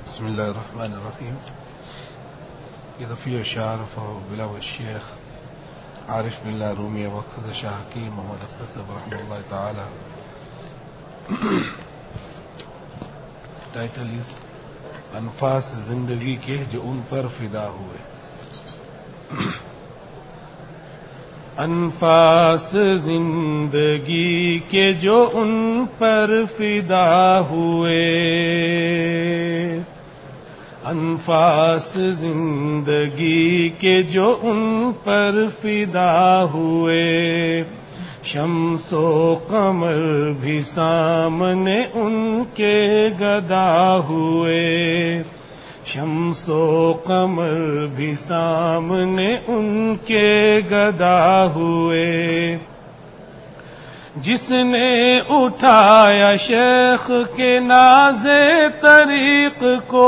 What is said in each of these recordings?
بسم الله الرحمن الرحيم. إذا في شعر بلغ الشيخ عارف بالله رومي وقت شاہ حکیم محمد اختصب رحمہ اللہ تعالی. ٹائٹل از انفاس زندگی کے جو ان پر فدا ہوئے. انفاس زندگی کے جو ان پر فدا ہوئے، انفاس زندگی کے جو ان پر فدا ہوئے، شمس و قمر بھی سامنے ان کے گدا ہوئے، شمس و قمر بھی سامنے ان کے گدا ہوئے. جس نے اٹھایا شیخ کے ناز طریق کو،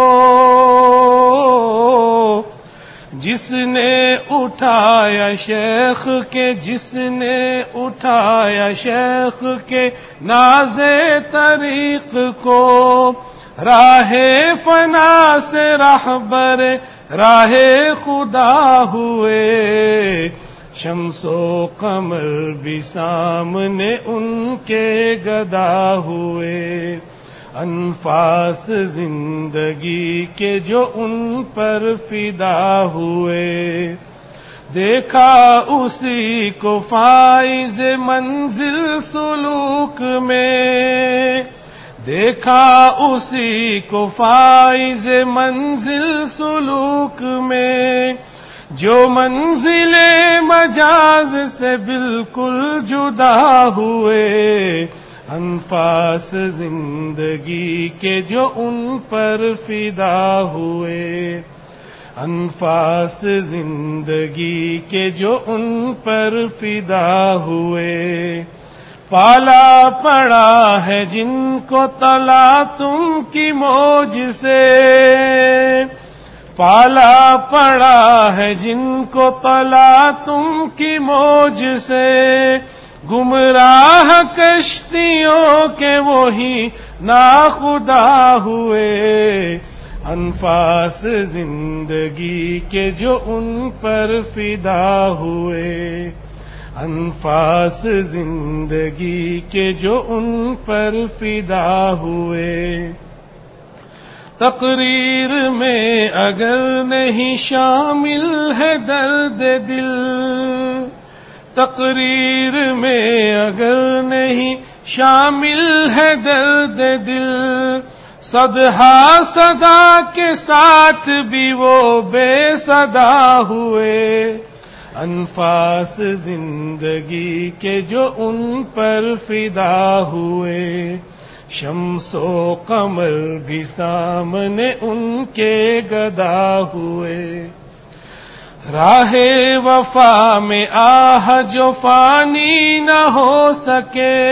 جس نے اٹھایا شیخ کے، جس نے اٹھایا شیخ کے ناز طریق کو، راہ فنا سے رہبر راہ خدا ہوئے، شمس و قمر بھی سامنے ان کے گدا ہوئے. انفاس زندگی کے جو ان پر فدا ہوئے، دیکھا اسی کو فائز منزل سلوک میں، دیکھا اسی کو فائز منزل سلوک میں، جو منزل مجاز سے بالکل جدا ہوئے. انفاس زندگی کے جو ان پر فدا ہوئے، انفاس زندگی کے جو ان پر فدا ہوئے. پالا پڑا ہے جن کو تلا تم کی موج سے، پالا پڑا ہے جن کو تلا تم کی موج سے، گمراہ کشتیوں کے وہی ناخدا ہوئے. انفاس زندگی کے جو ان پر فدا ہوئے، انفاس زندگی کے جو ان پر فدا ہوئے. تقریر میں اگر نہیں شامل ہے درد دل، تقریر میں اگر نہیں شامل ہے درد دل، صدہا صدا کے ساتھ بھی وہ بے صدا ہوئے. انفاس زندگی کے جو ان پر فدا ہوئے، شمس و قمر بھی سامنے ان کے گدا ہوئے. راہ وفا میں آہ جو فانی نہ ہو سکے،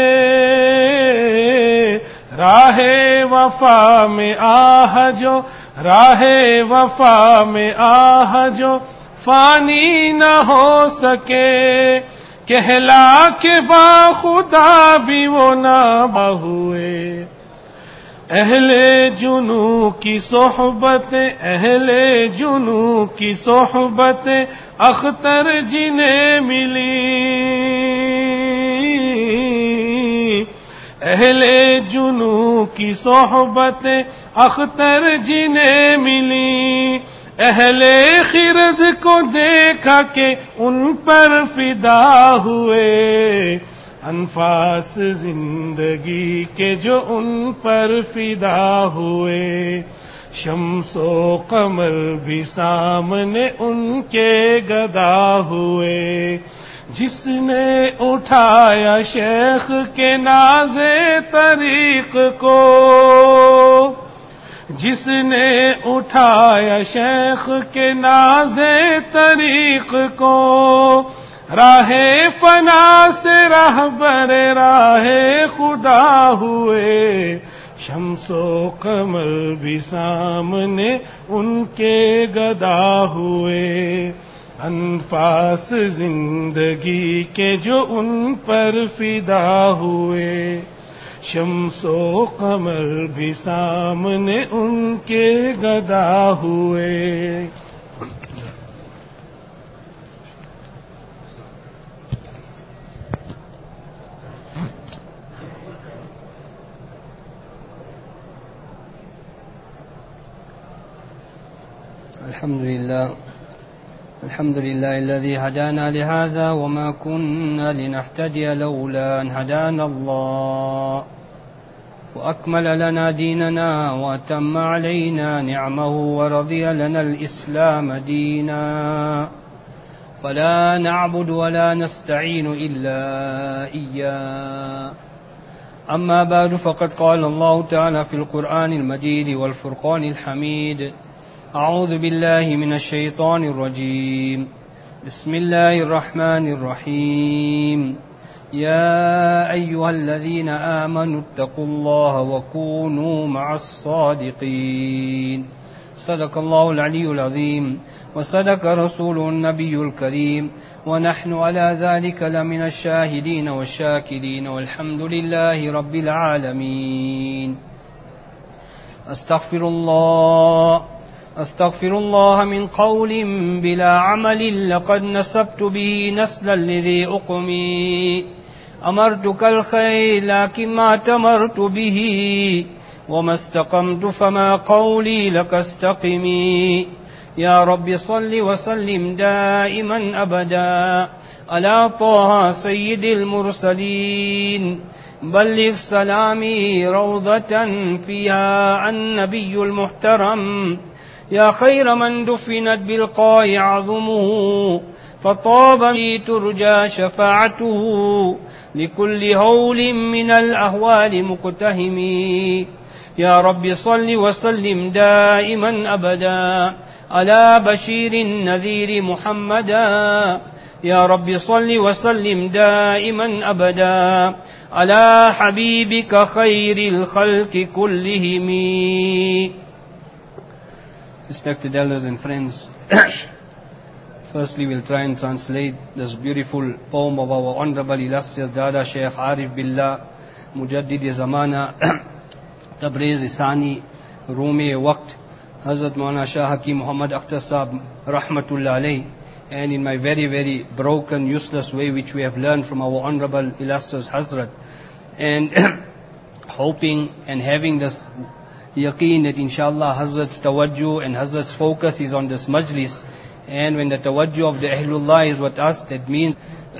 راہ وفا میں آہ جو، راہ وفا میں آہ جو فانی نہ ہو سکے، کہلا کے با خدا بھی وہ نہ ہوئے. اہل جنو کی صحبت، اہل جنو کی صحبت اختر جنہیں ملی، اہل جنو کی صحبت اختر جنہیں ملی. اہل خرد کو دیکھا کہ ان پر فدا ہوئے. انفاس زندگی کے جو ان پر فدا ہوئے، شمس و قمر بھی سامنے ان کے گدا ہوئے. جس نے اٹھایا شیخ کے ناز طریق کو، جس نے اٹھایا شیخ کے ناز طریق کو، راہ فنا سے رہبر راہ خدا ہوئے. شمس و قمر بھی سامنے ان کے گدا ہوئے. انفاس زندگی کے جو ان پر فدا ہوئے، शम्सो कमर भी सामने उनके गदा हुए। الحمد لله الذي هدانا لهذا وما كنا لنهتدي لولا أن هدانا الله وأكمل لنا ديننا وأتم علينا نعمه ورضي لنا الإسلام دينا فلا نعبد ولا نستعين إلا إياه. أما بعد فقد قال الله تعالى في القرآن المجيد والفرقان الحميد: أعوذ بالله من الشيطان الرجيم. بسم الله الرحمن الرحيم. يا أيها الذين آمنوا اتقوا الله وكونوا مع الصادقين. صدق الله العلي العظيم وصدق رسوله النبي الكريم ونحن على ذلك لمن الشاهدين والشاكرين والحمد لله رب العالمين. أستغفر الله من قول بلا عمل لقد نسبت به نسلا لذي أقمي. أمرتك الخير لكن ما تمرت به وما استقمت فما قولي لك استقمي. يا رب صل وسلم دائما أبدا على طه سيد المرسلين. بلغ سلامي روضة فيها النبي المحترم. يا خير من دفنت بالقاع عظمه فطاب لي ترجى شفاعته لكل هول من الأهوال مقتهم. يا رب صل وسلم دائما أبدا على بشير النذير محمدا. يا رب صل وسلم دائما أبدا على حبيبك خير الخلق كلهم. Respected elders and friends, firstly we'll try and translate this beautiful poem of our honorable illustrious Dada Shaykh Arif Billah Mujaddid Zamana Tabriz Isani Rumi Waqt Hazrat Maulana Shah Hakim Muhammad Akhtar Sahab Rahmatullah Alayh, and in my very, very broken, useless way which we have learned from our honorable illustrious Hazrat, and hoping and having this yaqeen that inshallah Hazrat's tawajjuh and Hazrat's focus is on this majlis, and when the tawajjuh of the Ahlullah is with us, that means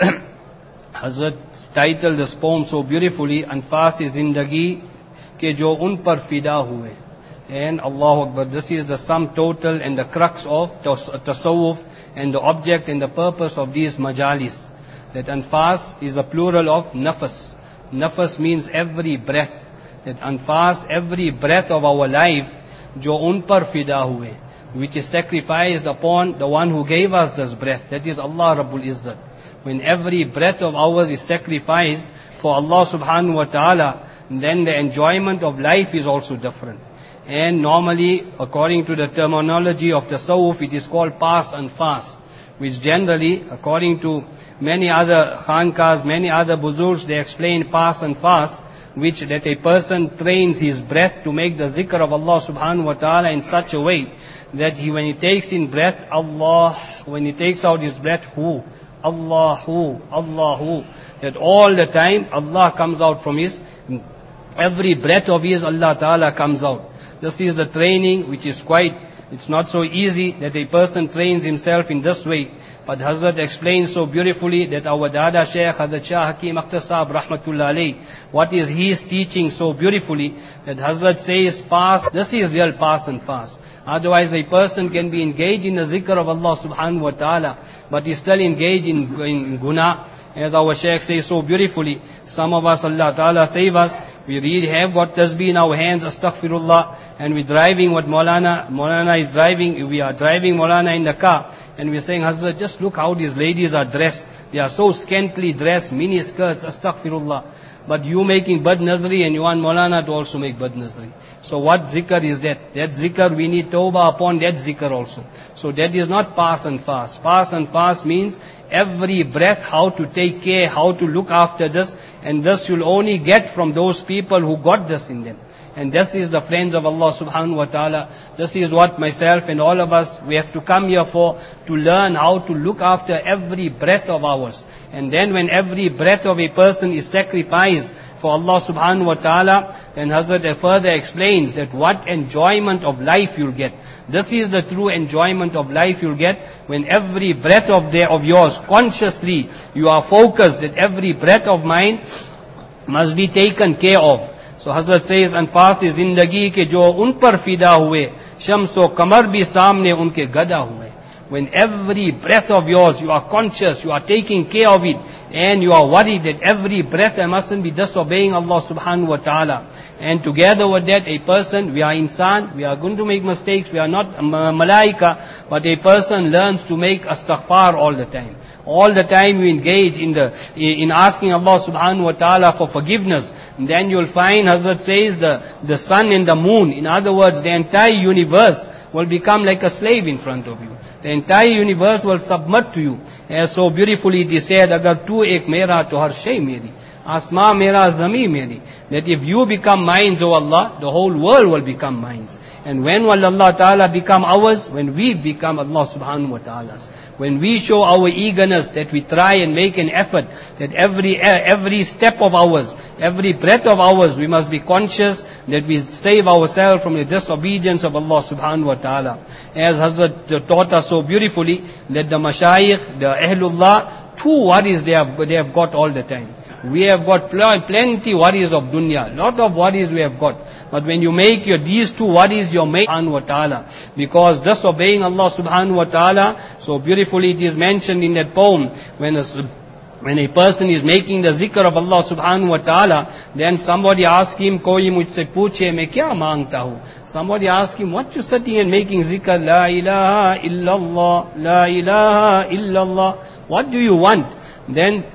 Hazrat's titled this poem so beautifully, Anfas-e Zindagi ke jo un par fida hue. And Allahu Akbar, this is the sum total and the crux of tasawwuf and the object and the purpose of these majalis. That anfas is a plural of nafas. Nafas means every breath. That anfas, every breath of our life, jo un par fida hue, which is sacrificed upon the one who gave us this breath, that is Allah Rabbul Izzat. When every breath of ours is sacrificed for Allah subhanahu wa ta'ala, then the enjoyment of life is also different. And normally, according to the terminology of tasawwuf, it is called pas and fast, which generally, according to many other khankas, many other buzurgs, they explain pas and fast, which that a person trains his breath to make the zikr of Allah subhanahu wa ta'ala in such a way that when he takes in breath, Allah, when he takes out his breath, Hu, Allahu, Allahu, that all the time Allah comes out from his, every breath of his, Allah ta'ala comes out. This is the training which is quite, it's not so easy that a person trains himself in this way. But Hazrat explains so beautifully that our Dada Shaykh Hazrat Shah Hakim Akhtar Sahab Rahmatullah Alayh, what is his teaching so beautifully, that Hazrat says fast, this is real fast and fast. Otherwise a person can be engaged in the zikr of Allah subhanahu wa ta'ala, but is still engaged in guna. As our Shaykh says so beautifully, some of us, Allah ta'ala save us, we really have got tasbih in our hands, astaghfirullah, and we're driving what Maulana is driving, we are driving Maulana in the car, and we're saying, Hazrat, just look how these ladies are dressed. They are so scantily dressed, mini skirts, astaghfirullah. but you making bad nazari and you want Maulana to also make bad nazari. So what zikr is that? That zikr, we need tawbah upon that zikr also. So that is not pass and fast. Pass and fast means every breath, how to take care, how to look after this, and this you'll only get from those people who got this in them. And this is the friends of Allah subhanahu wa ta'ala. This is what myself and all of us, we have to come here for, to learn how to look after every breath of ours. And then when every breath of a person is sacrificed for Allah subhanahu wa ta'ala, then Hazrat further explains that what enjoyment of life you'll get. This is the true enjoyment of life you'll get when every breath of yours, consciously, you are focused that every breath of mine must be taken care of. So Hazrat says, anfas zindagi ke jo un par fida hue, shams o kamar bhi samne unke gada hue. When every breath of yours, you are conscious, you are taking care of it, and you are worried that every breath I mustn't be disobeying Allah subhanahu wa ta'ala. And together with that, a person, we are insan, we are going to make mistakes, we are not malaika, but a person learns to make astaghfar all the time. All the time you engage in asking Allah subhanahu wa ta'ala for forgiveness. And then you'll find, Hazrat says, the sun and the moon, in other words, the entire universe will become like a slave in front of you. The entire universe will submit to you. As so beautifully it is said, Agar tu ek mera to har shay meri. Asma mera zami meri. That if you become mine, O Allah, the whole world will become mine. And when will Allah Ta'ala become ours? When we become Allah Subhanahu wa Ta'ala's. When we show our eagerness that we try and make an effort, that every step of ours, every breath of ours, we must be conscious that we save ourselves from the disobedience of Allah Subhanahu wa Ta'ala. As Hazrat taught us so beautifully, that the mashayikh, the ahlullah, two worries they have got all the time. We have got plenty worries of dunya, lot of worries we have got. But when you make these two worries your main subhanahu wa ta'ala, because disobeying Allah subhanahu wa ta'ala, so beautifully it is mentioned in that poem, when a person is making the zikr of Allah subhanahu wa ta'ala, then somebody asks him, koi mujhse pooche, main kya mangta hu? Somebody asks him, what you sitting and making zikr? La ilaha illallah, la ilaha illallah. What do you want? Then,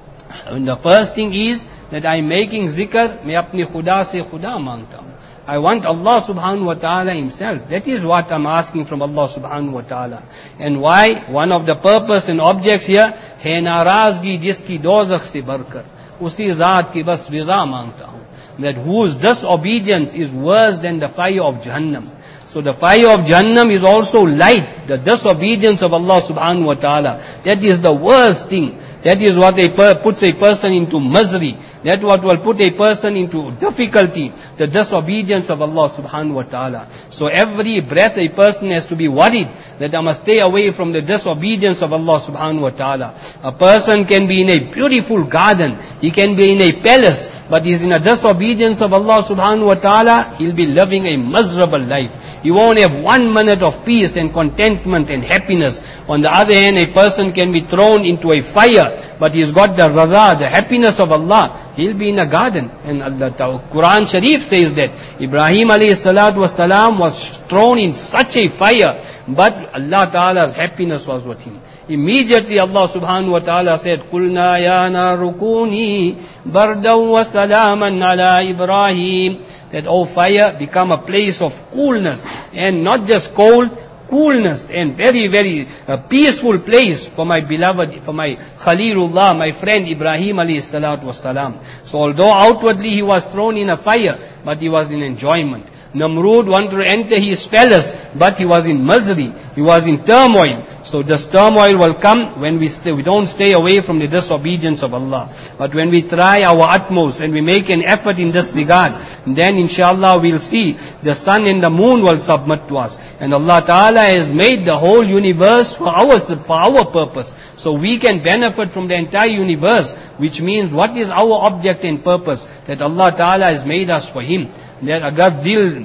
the first thing is that I am making zikr, मैं अपने खुदा से खुदा मांगता हूँ. I want Allah subhanahu wa ta'ala himself. That is what I'm asking from Allah subhanahu wa ta'ala. And why? One of the purpose and objects here, है नाराज़गी जिसकी दोज़ख से बढ़कर, उसी ज़ात की बस रिज़ा मांगता हूँ. That whose disobedience is worse than the fire of Jahannam. So the fire of Jahannam is also light, the disobedience of Allah subhanahu wa ta'ala. That is the worst thing. That is what puts a person into misery. That what will put a person into difficulty, the disobedience of Allah subhanahu wa ta'ala. So every breath a person has to be worried that I must stay away from the disobedience of Allah subhanahu wa ta'ala. A person can be in a beautiful garden, he can be in a palace, but he is in a disobedience of Allah subhanahu wa ta'ala, he'll be living a miserable life. He won't have 1 minute of peace and contentment and happiness. On the other hand, a person can be thrown into a fire, but he's got the raza, the happiness of Allah. He'll be in a garden. And the Quran Sharif says that Ibrahim alayhi salatu wasalam was thrown in such a fire, but Allah Ta'ala's happiness was with him. Immediately Allah subhanahu wa ta'ala said, قُلْنَا يَا نَارُ كُونِي بَرْدًا وَسَلَامًا عَلَى إِبْرَاهِيمَ. That, oh fire, become a place of coolness, and not just cold, coolness, and very, very peaceful place for my beloved, for my Khalilullah, my friend Ibrahim alayhi salatu wasalam. So although outwardly he was thrown in a fire, but he was in enjoyment. Namrud wanted to enter his palace, but he was in misery, he was in turmoil. So this turmoil will come when we don't stay away from the disobedience of Allah. But when we try our utmost and we make an effort in this regard, then inshallah we'll see the sun and the moon will submit to us. And Allah Ta'ala has made the whole universe for our purpose. So we can benefit from the entire universe, which means what is our object and purpose? That Allah Ta'ala has made us for Him. That agar dil,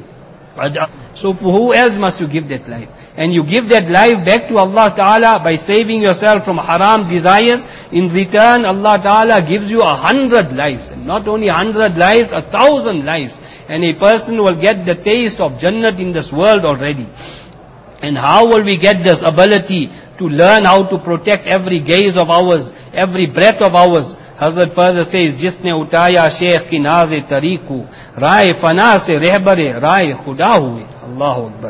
so for who else must you give that life? And you give that life back to Allah Ta'ala by saving yourself from haram desires. In return, Allah Ta'ala gives you 100 lives. And not only 100 lives, 1,000 lives. And a person will get the taste of Jannat in this world already. And how will we get this ability to learn how to protect every gaze of ours, every breath of ours? Hazrat further says, जिसने उठाया शेख की नाज़े तरीक़ू, राय फना से रहबरे राय खुदा हुए. Allahu Akbar.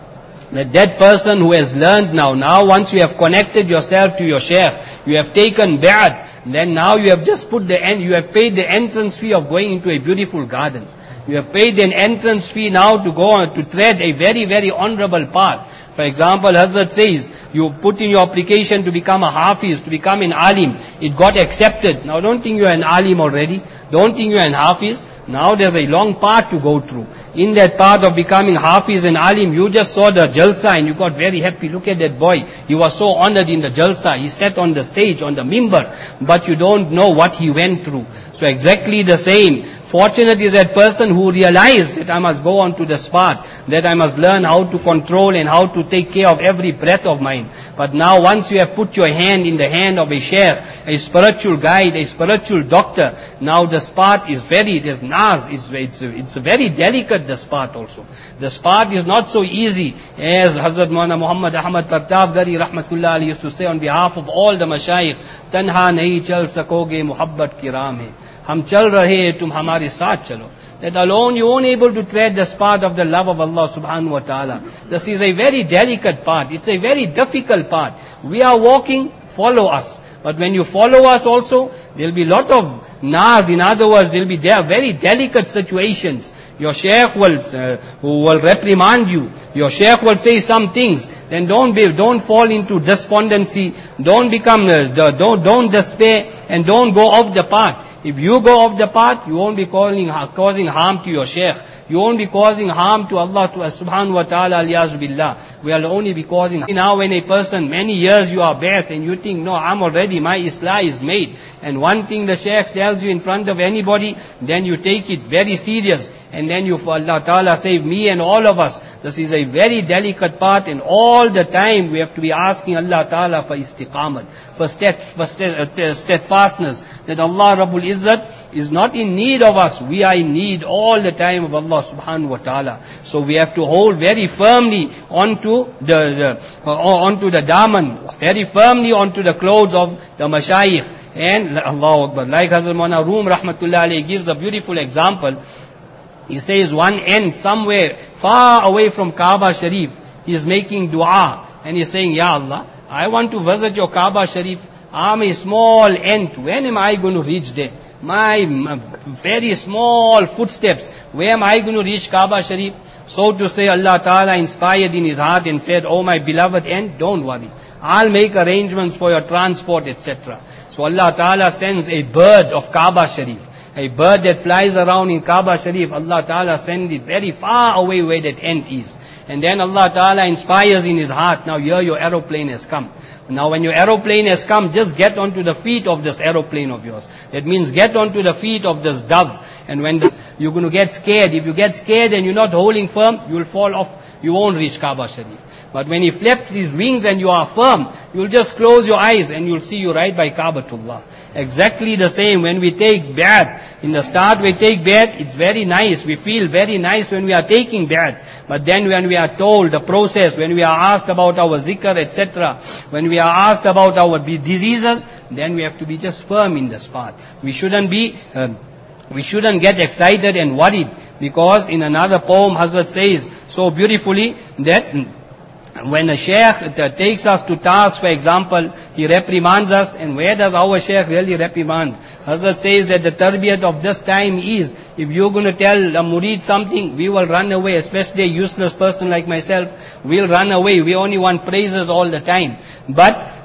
That person who has learned now once you have connected yourself to your sheikh, you have taken bi'at, then now you have just you have paid the entrance fee of going into a beautiful garden. You have paid an entrance fee now to go on to tread a very, very honorable path. For example, Hazrat says, you put in your application to become a hafiz, to become an alim. It got accepted. Now don't think you are an alim already. Don't think you are an hafiz. Now there's a long path to go through. In that path of becoming hafiz and alim, you just saw the jalsa and you got very happy. Look at that boy. He was so honored in the jalsa. He sat on the stage, on the mimbar. But you don't know what he went through. So exactly the same. Fortunate is that person who realized that I must go on to this path, that I must learn how to control and how to take care of every breath of mine. But now once you have put your hand in the hand of a sheikh, a spiritual guide, a spiritual doctor, now this path is very, it is naz, it's very delicate, this path also. This path is not so easy as Hazrat Maulana Muhammad Ahmad Tartabgari Rahmatullah Ali used to say on behalf of all the mashayikh, tanha nahi chal sakoge muhabbat ki raah mein. हम चल रहे हैं तुम हमारे साथ चलो. That alone you won't able to tread this path of the love of Allah subhanahu wa ta'ala. This is a very delicate path. It's a very difficult path. We are walking, follow us. But when you follow us also, there will be lot of naz. In other words, there will be very delicate situations. Your sheikh will reprimand you. Your sheikh will say some things. Then don't fall into despondency. Don't don't despair and don't go off the path. If you go off the path, you won't be causing harm to your sheikh. You won't be causing harm to Allah subhanahu wa ta'ala, aliyazu billah. We will only be causing harm. Now when a person, many years you are back and you think, no, I'm already, my islah is made. And one thing the sheikh tells you in front of anybody, then you take it very serious. And then Allah Ta'ala save me and all of us. This is a very delicate path and all the time we have to be asking Allah Ta'ala for istiqamat, for steadfastness. That Allah Rabbul Izzat is not in need of us. We are in need all the time of Allah Subhanahu wa Ta'ala. So we have to hold very firmly onto the daman, very firmly onto the clothes of the mashayikh. And Allahu Akbar. Like Hazrat Maulana Room Rahmatullah Alayhi gives a beautiful example. He says one end somewhere far away from Kaaba Sharif, he is making dua and he is saying, Ya Allah, I want to visit your Kaaba Sharif. I'm a small ant. When am I going to reach there? My very small footsteps. Where am I going to reach Kaaba Sharif? So to say, Allah Ta'ala inspired in his heart and said, oh my beloved ant, don't worry. I'll make arrangements for your transport, etc. So Allah Ta'ala sends a bird of Kaaba Sharif. A bird that flies around in Kaaba Sharif, Allah Ta'ala sends it very far away where that ant is. And then Allah Ta'ala inspires in his heart, now here your aeroplane has come. Now when your aeroplane has come, just get onto the feet of this aeroplane of yours. That means get onto the feet of this dove. And when you're going to get scared, if you get scared and you're not holding firm, you will fall off, you won't reach Kaaba Sharif. But when he flaps his wings and you are firm, you'll just close your eyes and you'll see you right by Kaabatullah. Exactly the same when we take bath. In the start we take bath, it's very nice. We feel very nice when we are taking bath. But then when we are told the process, when we are asked about our zikr, etc., when we are asked about our diseases, then we have to be just firm in this path. We shouldn't get excited and worried. Because in another poem, Hazrat says so beautifully that when a sheikh takes us to task, for example, he reprimands us, and where does our sheikh really reprimand? Hazrat says that the tarbiyat of this time is, if you're going to tell a murid something, we will run away, especially a useless person like myself, we'll run away. We only want praises all the time. But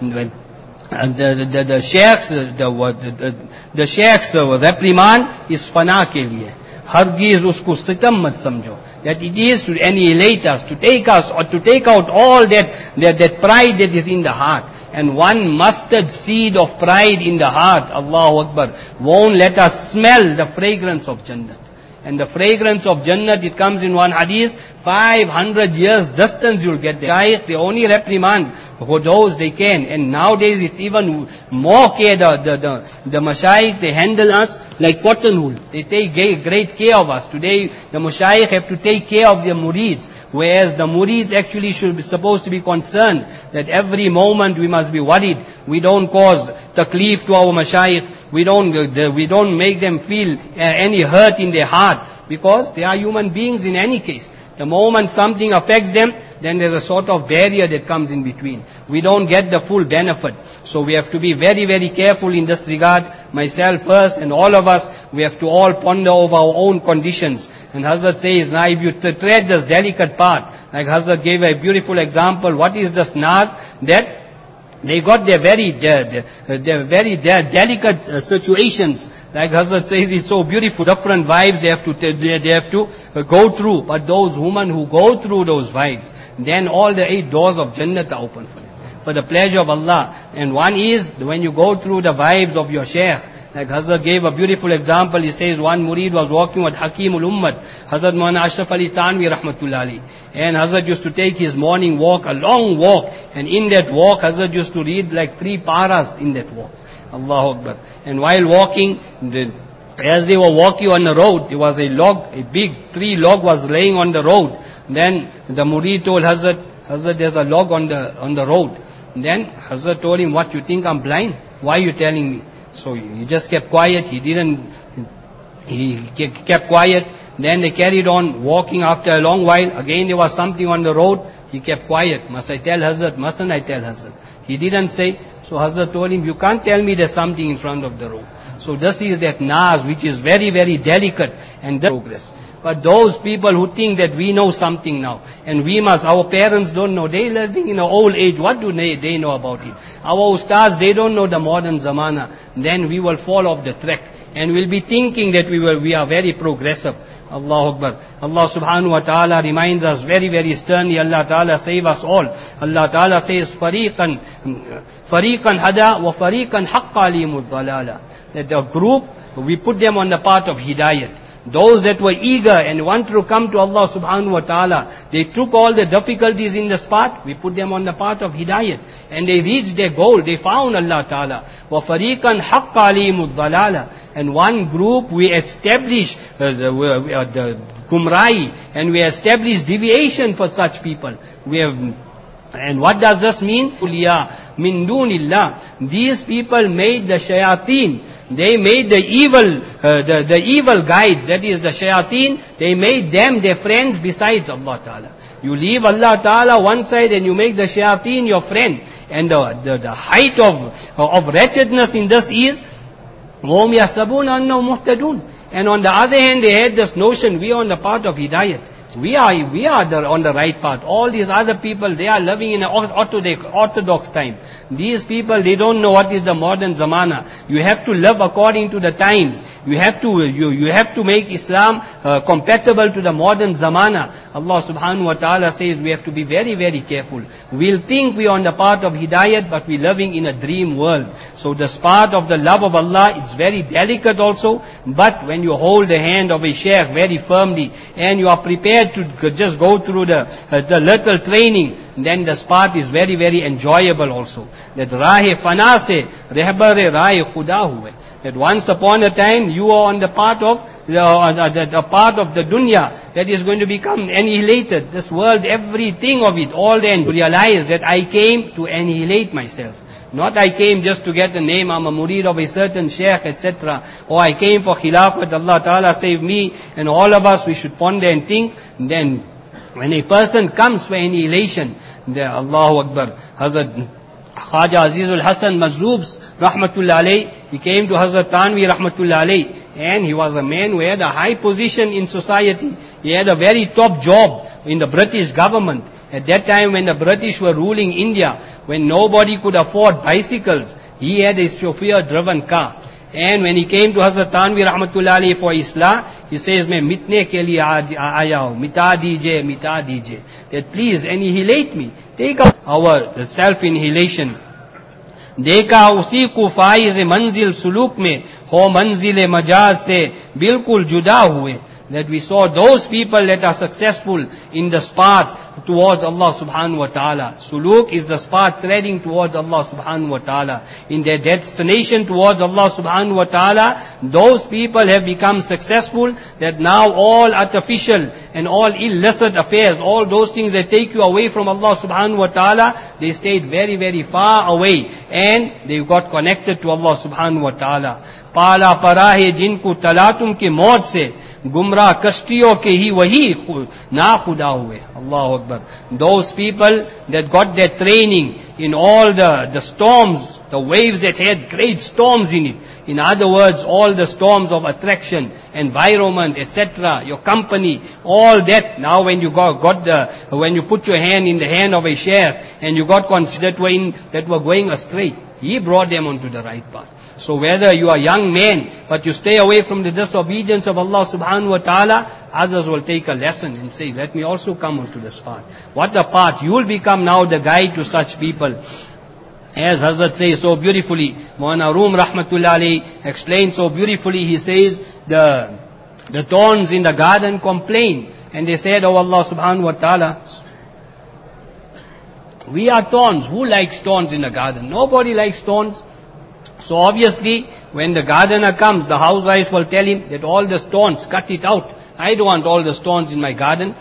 the sheikh's reprimand is fana ke liye. Hargiz usko sitam mat samjho. That it is to annihilate us, to take out all that pride that is in the heart. And one mustard seed of pride in the heart, Allahu Akbar, won't let us smell the fragrance of Jannat. And the fragrance of Jannat, it comes in one hadith, 500 years distance you'll get there. They only reprimand for those they can. And nowadays it's even more care. The mashayikh, they handle us like cotton wool. They take great care of us. Today the mashayikh have to take care of their murids. Whereas the murids actually should be supposed to be concerned that every moment we must be worried. We don't cause taklif to our mashayikh. We don't make them feel any hurt in their heart, because they are human beings in any case. The moment something affects them, then there's a sort of barrier that comes in between. We don't get the full benefit. So we have to be very, very careful in this regard. Myself first and all of us, we have to all ponder over our own conditions. And Hazrat says, now if you tread this delicate part, like Hazrat gave a beautiful example, what is this naz? That they got their very delicate situations. Like Hazrat says, it's so beautiful. Different wives they have to go through. But those women who go through those wives, then all the 8 doors of Jannat are open for them, for the pleasure of Allah. And one is when you go through the wives of your Shaykh. Like Hazrat gave a beautiful example. He says one murid was walking with Hakimul Ummat, Hazrat Maulana Ashraf Ali Tanvi Rahmatullah Ali. And Hazrat used to take his morning walk, a long walk. And in that walk, Hazrat used to read like 3 paras in that walk. Allahu Akbar. And while walking, as they were walking on the road, there was a log, a big tree log was laying on the road. Then the murid told Hazrat, there's a log on the road. And then Hazrat told him, what, you think I'm blind? Why are you telling me? So he just kept quiet. He kept quiet. Then they carried on walking. After a long while, again there was something on the road. He kept quiet. Must I tell Hazrat? Mustn't I tell Hazrat? He didn't say. So Hazrat told him, you can't tell me there's something in front of the road. So this is that naz, which is very, very delicate and progress. But those people who think that we know something now, and we must, our parents don't know, they living in an old age, what do they know about it? Our ustads, they don't know the modern zamana, then we will fall off the track, and we'll be thinking that we are very progressive. Allahu Akbar. Allah subhanahu wa ta'ala reminds us very, very sternly. Allah ta'ala save us all. Allah ta'ala says, Fariqan hada wa fariqan haqqa alimud dalala. That the group, we put them on the path of hidayat. Those that were eager and want to come to Allah subhanahu wa ta'ala, they took all the difficulties in this path, we put them on the path of hidayat. And they reached their goal, they found Allah ta'ala. وَفَرِيقًا حَقَّ عَلِيمُ الضَّلَالَ. And one group, we established the Gumrai, and we established deviation for such people. And what does this mean? Min dunillah. These people made the shayateen. They made the evil guides, that is the shayateen, they made them their friends besides Allah Ta'ala. You leave Allah Ta'ala one side and you make the shayateen your friend. And the height of wretchedness in this is, وَهُمْ يَحْسَبُونَ أَنَّهُمْ مُهْتَدُونَ. And on the other hand, they had this notion, we are on the path of hidayat. We are on the right path. All these other people, they are living in an orthodox time. These people, they don't know what is the modern zamana. You have to live according to the times. You have to make Islam compatible to the modern zamana. Allah subhanahu wa ta'ala says we have to be very, very careful. We'll think we are on the path of hidayat, but we're living in a dream world. So this part of the love of Allah, it's very delicate also. But when you hold the hand of a shaykh very firmly, and you are prepared to just go through the little training, then this path is very, very enjoyable also. That rahe fana se rehbare rahe khuda huwe. That once upon a time you are on the path of the path of the dunya that is going to become annihilated. This world, everything of it, all then realize that I came to annihilate myself. Not I came just to get the name, I'm a murid of a certain sheikh, etc. Or I came for khilafat, Allah Ta'ala save me, and all of us, we should ponder and think. Then, when a person comes for annihilation, then Allahu Akbar, Hazrat Khaja Azizul Hasan Mazzoob's Rahmatullah alayh, he came to Hazrat Tanvi Rahmatullah alayh, and he was a man who had a high position in society. He had a very top job in the British government. At that time when the British were ruling India, when nobody could afford bicycles, he had a chauffeur-driven car. And when he came to Hazrat Tanvi Rahmatullah alayhi for Islah, he says, "Main mitne ke liye aaya hu, mita dije, that please annihilate me. Take our self-annihilation. देखा उसी को फाइज मंजिल सुलूक में हो मंजिल मजाज से बिल्कुल जुदा हुए." that we saw those people that are successful in the path towards Allah subhanahu wa ta'ala. Suluk is the path treading towards Allah subhanahu wa ta'ala. In their destination towards Allah subhanahu wa ta'ala, those people have become successful, that now all artificial and all illicit affairs, all those things that take you away from Allah subhanahu wa ta'ala, they stayed very, very far away, and they got connected to Allah subhanahu wa ta'ala. Pala parahe jinku talatum ke maut se, gumrah kashtiyon ke hi wahi na khuda hue. Allahu Akbar. Those people that got their training in all the storms, the waves that had great storms in it. In other words, all the storms of attraction, environment, etc., your company, all that. Now when you when you put your hand in the hand of a sheikh, and you got considered that were going astray, he brought them onto the right path. So whether you are young men, but you stay away from the disobedience of Allah subhanahu wa ta'ala, others will take a lesson and say, let me also come onto this path. What a path! You will become now the guide to such people. As Hazrat says so beautifully, Maulana Room Rahmatullah alayhi explains so beautifully, he says, the thorns in the garden complain, and they said, oh Allah subhanahu wa ta'ala, we are thorns. Who likes thorns in the garden? Nobody likes thorns. So obviously, when the gardener comes, the housewives will tell him that all the thorns, cut it out. I don't want all the thorns in my garden.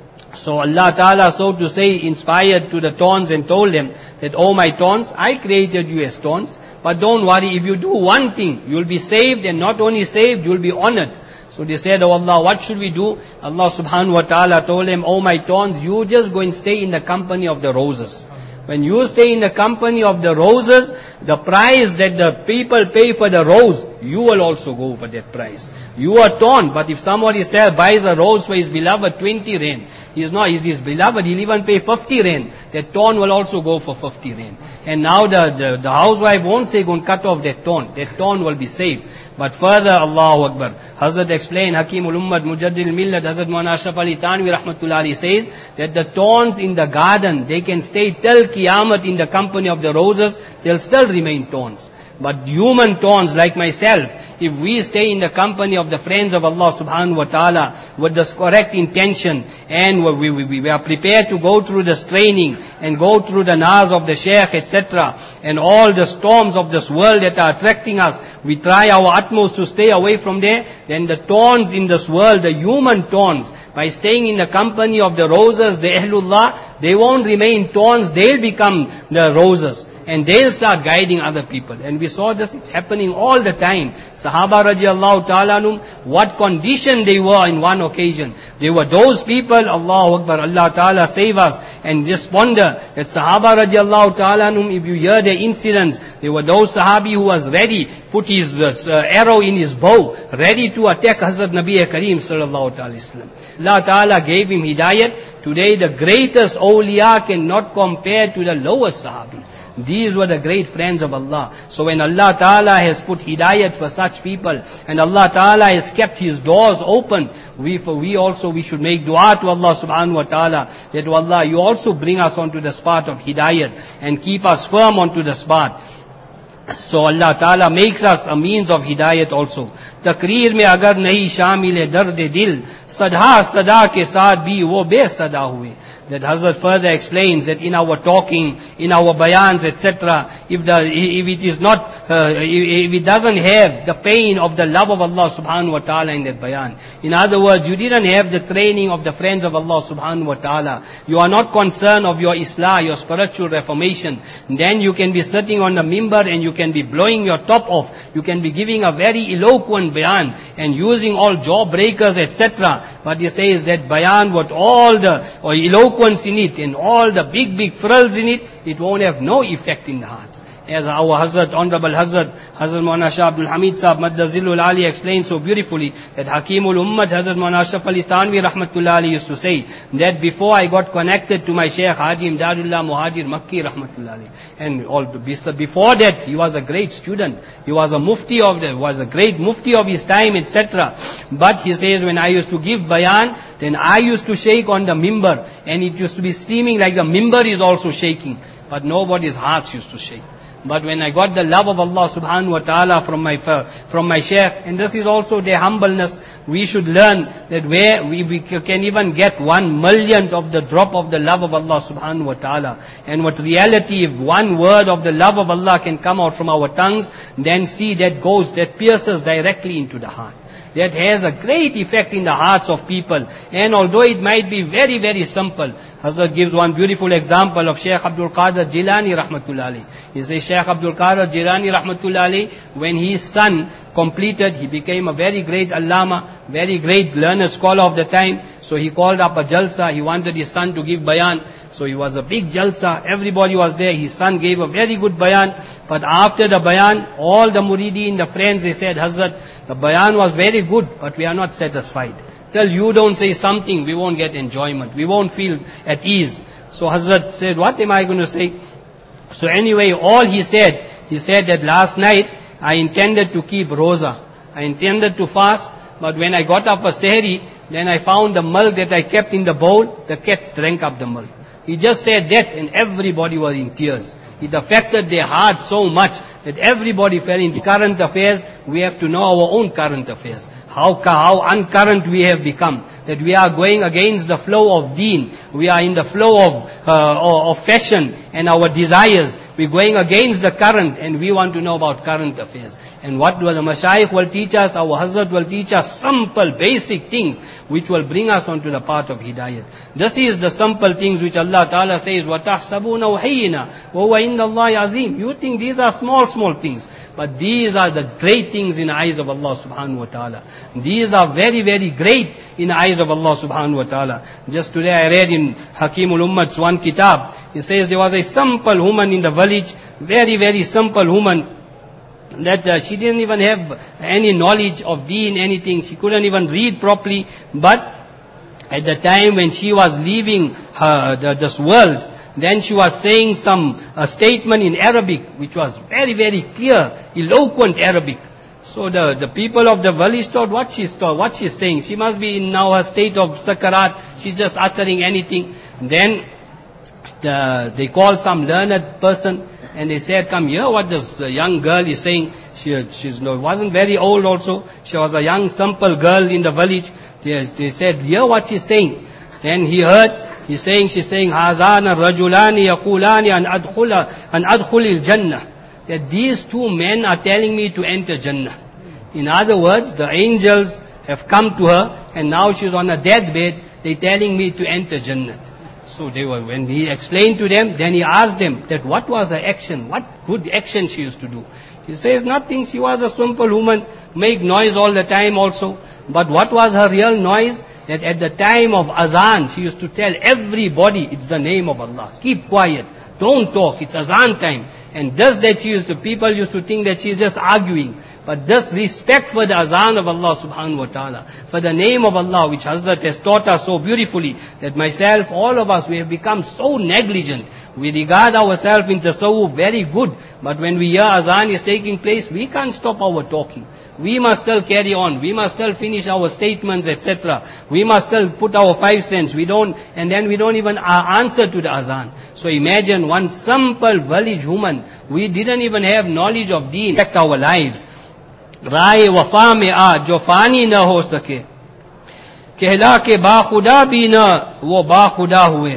So Allah Ta'ala, so to say, inspired to the thorns and told them that, oh my thorns, I created you as thorns, but don't worry, if you do one thing, you'll be saved, and not only saved, you'll be honored. So they said, oh Allah, what should we do? Allah Subhanahu wa Ta'ala told them, oh my thorns, you just go and stay in the company of the roses. When you stay in the company of the roses, the price that the people pay for the rose, you will also go for that price. You are thorn, but if somebody buys a rose for his beloved 20 rand, he's his beloved, he'll even pay 50 rand. That thorn will also go for 50 rand. And now the housewife won't say, go and cut off that thorn. That thorn will be saved. But further, Allahu Akbar, Hazrat explained, Hakimul Ummad, Mujaddil Millat, Hazrat Maulana Ashraf Ali Thanvi Rahmatullah alayhi says, that the thorns in the garden, they can stay till Qiyamah in the company of the roses, they'll still remain thorns. But human thorns like myself, if we stay in the company of the friends of Allah subhanahu wa ta'ala with this correct intention, and we are prepared to go through this training and go through the naz of the sheikh, etc., and all the storms of this world that are attracting us, we try our utmost to stay away from there, then the thorns in this world, the human thorns, by staying in the company of the roses, the Ahlullah, they won't remain thorns, they'll become the roses. And they'll start guiding other people. And we saw this, it's happening all the time. Sahaba radiallahu ta'ala anhum, what condition they were in one occasion. They were those people, Allahu Akbar, Allah ta'ala save us. And just wonder that Sahaba radiallahu ta'ala anhum, if you hear their incidents, they were those Sahabi who was ready, put his arrow in his bow, ready to attack Hazrat Nabi Kareem sallallahu ta'ala wasallam. Allah ta'ala gave him hidayat. Today the greatest awliya cannot compare to the lowest Sahabi. These were the great friends of Allah. So when Allah Ta'ala has put hidayat for such people, and Allah Ta'ala has kept His doors open, we should make dua to Allah Subhanahu wa Ta'ala, that, oh Allah, you also bring us onto the path of hidayat, and keep us firm onto the path. So Allah Ta'ala makes us a means of hidayat also. Takreer mein agar nahi shamil dard dil, sadha sada ke saath bhi wo be sada hue. That Hazrat further explains that in our talking, in our bayans, etc., if it doesn't have the pain of the love of Allah subhanahu wa ta'ala in that bayan. In other words, you didn't have the training of the friends of Allah subhanahu wa ta'ala. You are not concerned of your islah, your spiritual reformation. Then you can be sitting on the mimbar and you can be blowing your top off. You can be giving a very eloquent bayan and using all jawbreakers, etc. But he says that bayan with all the eloquence in it and all the big frills in it, it won't have no effect in the hearts. As our Hazrat, Honorable Hazrat Maulana Shah Abdul Hamid Sahab Maddazilul Ali explained so beautifully, that Hakimul Ummad Hazrat Maulana Ashraf Ali Thanvi Rahmatullah Ali used to say, that before I got connected to my Shaykh Haji Imdadullah Muhajir Makki Rahmatullah Ali, and before that he was a great student, he was a great mufti of his time, etc. But he says, when I used to give bayan, then I used to shake on the mimbar, and it used to be seeming like the mimbar is also shaking, but nobody's hearts used to shake. But when I got the love of Allah subhanahu wa ta'ala from my shaykh, and this is also their humbleness, we should learn that where we can even get 1 millionth of the drop of the love of Allah subhanahu wa ta'ala. And what reality, if one word of the love of Allah can come out from our tongues, then see that pierces directly into the heart. That has a great effect in the hearts of people. And although it might be very, very simple, Hazrat gives one beautiful example of Shaykh Abdul Qadir Jilani rahmatullah alayhi. He says Shaykh Abdul Qadir Jilani rahmatullah alayhi, when his son completed, he became a very great allama, very great learned scholar of the time. So he called up a jalsa, he wanted his son to give bayan. So it was a big jalsa, everybody was there, his son gave a very good bayan. But after the bayan, all the murideen, the friends, they said, Hazrat, the bayan was very good, but we are not satisfied. Till you don't say something, we won't get enjoyment, we won't feel at ease. So Hazrat said, what am I going to say? So anyway, all he said that last night, I intended to keep roza. I intended to fast, but when I got up for sehri, then I found the milk that I kept in the bowl, the cat drank up the milk. He just said that and everybody was in tears. It affected their heart so much that everybody fell into current affairs. We have to know our own current affairs. How uncurrent we have become. That we are going against the flow of deen. We are in the flow of fashion and our desires. We're going against the current and we want to know about current affairs. And what will the Mashayikh will teach us, our Hazrat will teach us simple, basic things which will bring us onto the path of Hidayat. This is the simple things which Allah Ta'ala says, وَتَحْسَبُونَ وَحِيِّنَا وَهُوَ إِنَّ اللَّهِ عَظِيمٌ. You think these are small things, but these are the great things in the eyes of Allah Subhanahu wa Ta'ala. These are very, very great in the eyes of Allah Subhanahu wa Ta'ala. Just today I read in Hakimul Ummat's one kitab, he says there was a simple woman in the village, very, very simple woman, that she didn't even have any knowledge of deen, anything. She couldn't even read properly. But at the time when she was leaving this world, then she was saying a statement in Arabic, which was very, very clear, eloquent Arabic. So the people of the village thought what she's saying. She must be in now her state of sakarat. She's just uttering anything. Then they called some learned person, and they said, come here, what this young girl is saying. She wasn't very old also. She was a young, simple girl in the village. They said, hear what she's saying. Then he heard, she's saying, Hazana rajulani yaqulani an adkhulil jannah. That these two men are telling me to enter Jannah. In other words, the angels have come to her, and now she's on a deathbed. They're telling me to enter Jannah. So when he explained to them, then he asked them that what was her action, what good action she used to do. He says nothing, she was a simple woman, make noise all the time also. But what was her real noise? That at the time of azan, she used to tell everybody, it's the name of Allah. Keep quiet, don't talk, it's azan time. And thus people used to think that she's just arguing. But this respect for the azan of Allah subhanahu wa ta'ala, for the name of Allah, which Hazrat has taught us so beautifully, that myself, all of us, we have become so negligent. We regard ourselves in tasawwuf very good, but when we hear azan is taking place, we can't stop our talking. We must still carry on. We must still finish our statements, etc. We must still put our 5 cents. And then we don't even answer to the azan. So imagine one simple village woman. We didn't even have knowledge of deen. Affect our lives. राय वफा में आज जो फानी न हो सके, कहला के बाखुदा भी न वो बाखुदा हुए.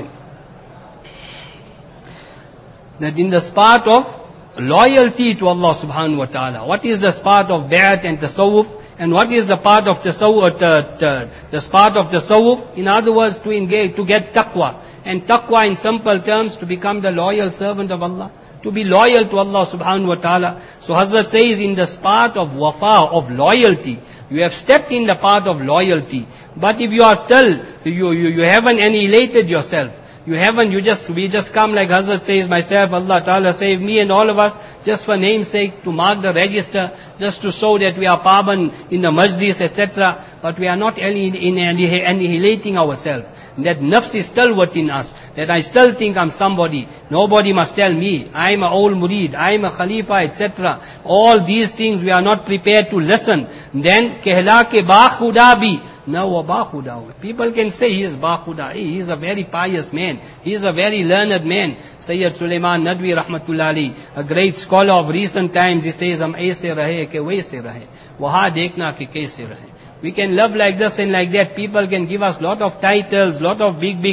That in the part of loyalty to Allah subhanahu wa ta'ala, what is the part of bai'at and tasawwuf, and what is the part of tasawwuf, the part of tasawwuf? In other words, to get taqwa. And taqwa in simple terms, to become the loyal servant of Allah. To be loyal to Allah subhanahu wa ta'ala. So Hazrat says in this part of wafa, of loyalty, you have stepped in the part of loyalty. But if you are still, you haven't annihilated yourself. We just come like Hazrat says, myself, Allah Ta'ala save me and all of us, just for namesake, to mark the register, just to show that we are paban in the majlis, etc. But we are not annihilating ourselves. That nafs is still within us, that I still think I'm somebody. Nobody must tell me, I'm an old murid, I'm a khalifa, etc. All these things we are not prepared to listen. Then, kehla ke ba khuda bhi, wa bakhuda hue. People can say he is bakhuda, he is a very pious man, he is a very learned man. Sayyid Sulaiman Nadwi rahmatullah alayhi, a great scholar of recent times, he says, hum aise rahe ke waise rahe, wahan dekhna ke kaise rahe. We can love like this and like that. People can give us lot of titles, lot of big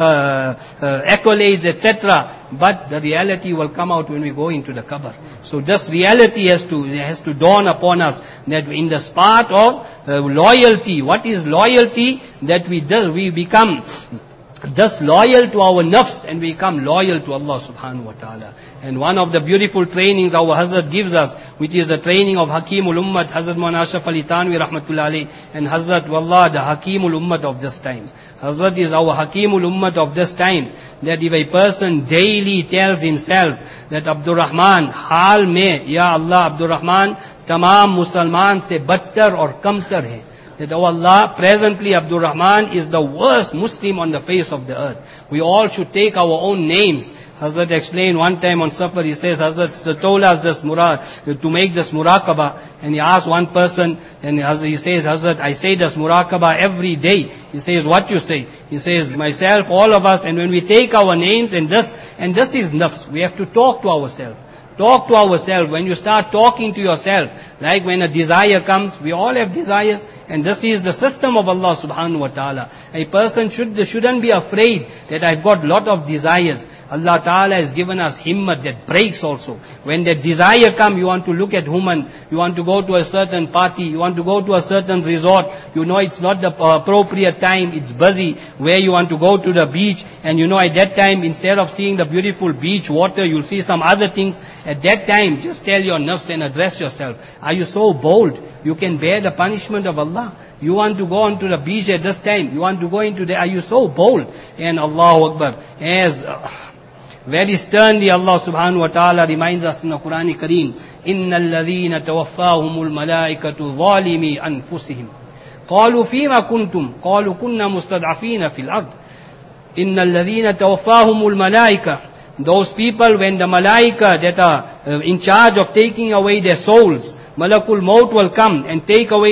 accolades, etc. But the reality will come out when we go into the qabr. So this reality has to dawn upon us, that in the part of loyalty, what is loyalty? That we become just loyal to our nafs and we become loyal to Allah subhanahu wa ta'ala. And one of the beautiful trainings our Hazrat gives us, which is the training of Hakimul Ummat, Hazrat Maulana Ashraf Ali Thanwi rahmatullah alayhi, and Hazrat Wallah, the Hakimul Ummat of this time. Hazrat is our Hakimul Ummat of this time, that if a person daily tells himself that Abdur Rahman, haal mein, Ya Allah, Abdur Rahman, tamam Musalman se battar aur kamtar hai. That, oh Allah, presently Abdur Rahman is the worst Muslim on the face of the earth. We all should take our own names. Hazrat explained one time on Safar, he says, Hazrat told us this to make this muraqabah, and he asked one person, and he says, Hazrat, I say this muraqabah every day. He says, what you say? He says, myself, all of us, and when we take our names, and this is nafs, we have to talk to ourselves. Talk to ourselves. When you start talking to yourself, like when a desire comes, we all have desires, and this is the system of Allah subhanahu wa ta'ala. A person shouldn't be afraid that I've got lot of desires. Allah ta'ala has given us himmat that breaks also. When that desire comes, you want to look at woman, you want to go to a certain party, you want to go to a certain resort, you know it's not the appropriate time, it's busy, where you want to go to the beach, and you know at that time, instead of seeing the beautiful beach water, you'll see some other things. At that time, just tell your nafs and address yourself. Are you so bold? You can bear the punishment of Allah. You want to go onto the beach at this time, you want to go into the, are you so bold? And Allahu Akbar, as very sternly Allah subhanahu wa ta'ala reminds us in the Quran Kareem, إِنَّ الَّذِينَ تَوَفَّاهُمُ الْمَلَائِكَةُ ظَالِمِي أَنفُسِهِمْ قَالُوا فِيمَا كُنْتُمْ قَالُوا كُنَّا مُسْتَضْعَفِينَ فِي الْأَرْضِ إِنَّ الَّذِينَ تَوَفَّاهُمُ الْمَلَائِكَةُ. Those people, when the malaika that are in charge of taking away their souls, Malakul Maut will come and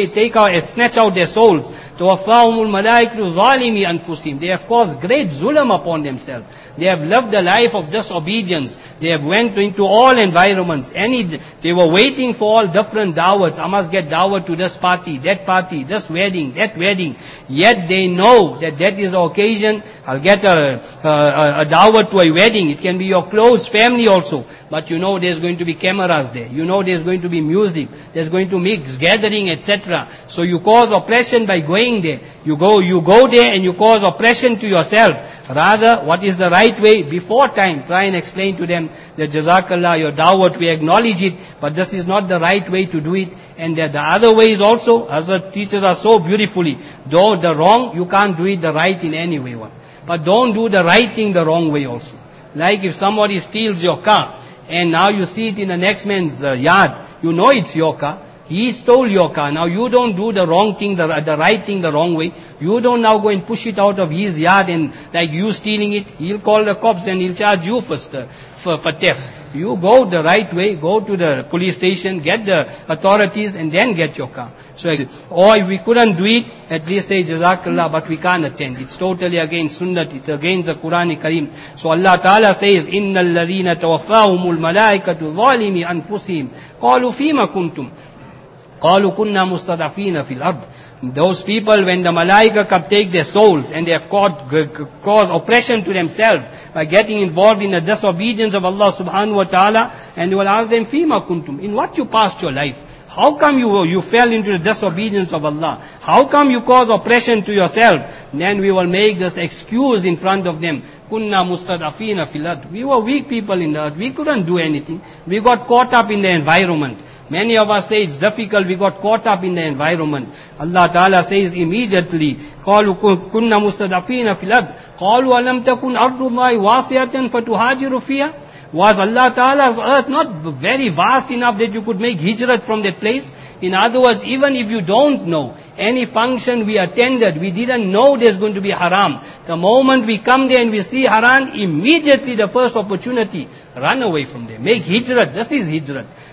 snatch out their souls. توَفَّاهُمُ الْمَلَائِكَةُ ظَالِمِي أَنفُسِهِمْ. They have caused great zulm upon themselves. They have lived a life of disobedience. They have went into all environments. They were waiting for all different da'wats. I must get da'wat to this party, this wedding, that wedding. Yet they know that is the occasion. I'll get a da'wat to a wedding. It can be your close family also. But you know there's going to be cameras there. You know there's going to be music. There's going to be gathering, etc. So you cause oppression by going there. You go there and you cause oppression to yourself. Rather, what is the right way? Before time, try and explain to them that Jazakallah, your da'wat, we acknowledge it, but this is not the right way to do it. And that the other ways also, Hazrat teaches us so beautifully. Though the wrong, you can't do it the right in any way. But don't do the right thing the wrong way also. Like if somebody steals your car, and now you see it in the next man's yard, you know it's your car. He stole your car. Now you don't do the wrong thing, the right thing the wrong way. You don't now go and push it out of his yard and like you stealing it. He'll call the cops and he'll charge you for theft. You go the right way, go to the police station, get the authorities and then get your car. So, or if we couldn't do it, at least say Jazakallah, but we can't attend. It's totally against Sunnat, it's against the Quran Kareem. So Allah Ta'ala says, إِنَّ الَّذِينَ تَوَفَّاهُمُ الْمَلَائِكَةُ ظَالِمِي أَنفُسِهِمْ قَالُوا فِيمَا كُنْتُمْ قَالُوا كُنَّا مُسْتَضْعَفِينَ فِي الْأَرْضِ. Those people, when the malaika come take their souls and they have caused oppression to themselves by getting involved in the disobedience of Allah subhanahu wa ta'ala, and they will ask them, Fima kuntum, in what you passed your life? How come you fell into the disobedience of Allah? How come you caused oppression to yourself? Then we will make this excuse in front of them. Kunna mustadafina fil ard. We were weak people in the earth. We couldn't do anything. We got caught up in the environment. Many of us say it's difficult, we got caught up in the environment. Allah Ta'ala says immediately, قَالُوا كُنَّا مُسْتَضْعَفِينَ فِي الْأَرْضِ قَالُوا أَلَمْ تَكُنْ أَرْضُ اللَّهِ وَاسِعَةً فَتُهَاجِرُوا فِيهَا. Was Allah Ta'ala's earth not very vast enough that you could make hijrat from that place? In other words, even if you don't know, any function we attended, we didn't know there's going to be haram. The moment we come there and we see haram, immediately the first opportunity, run away from there. Make hijrat. This is hijrat.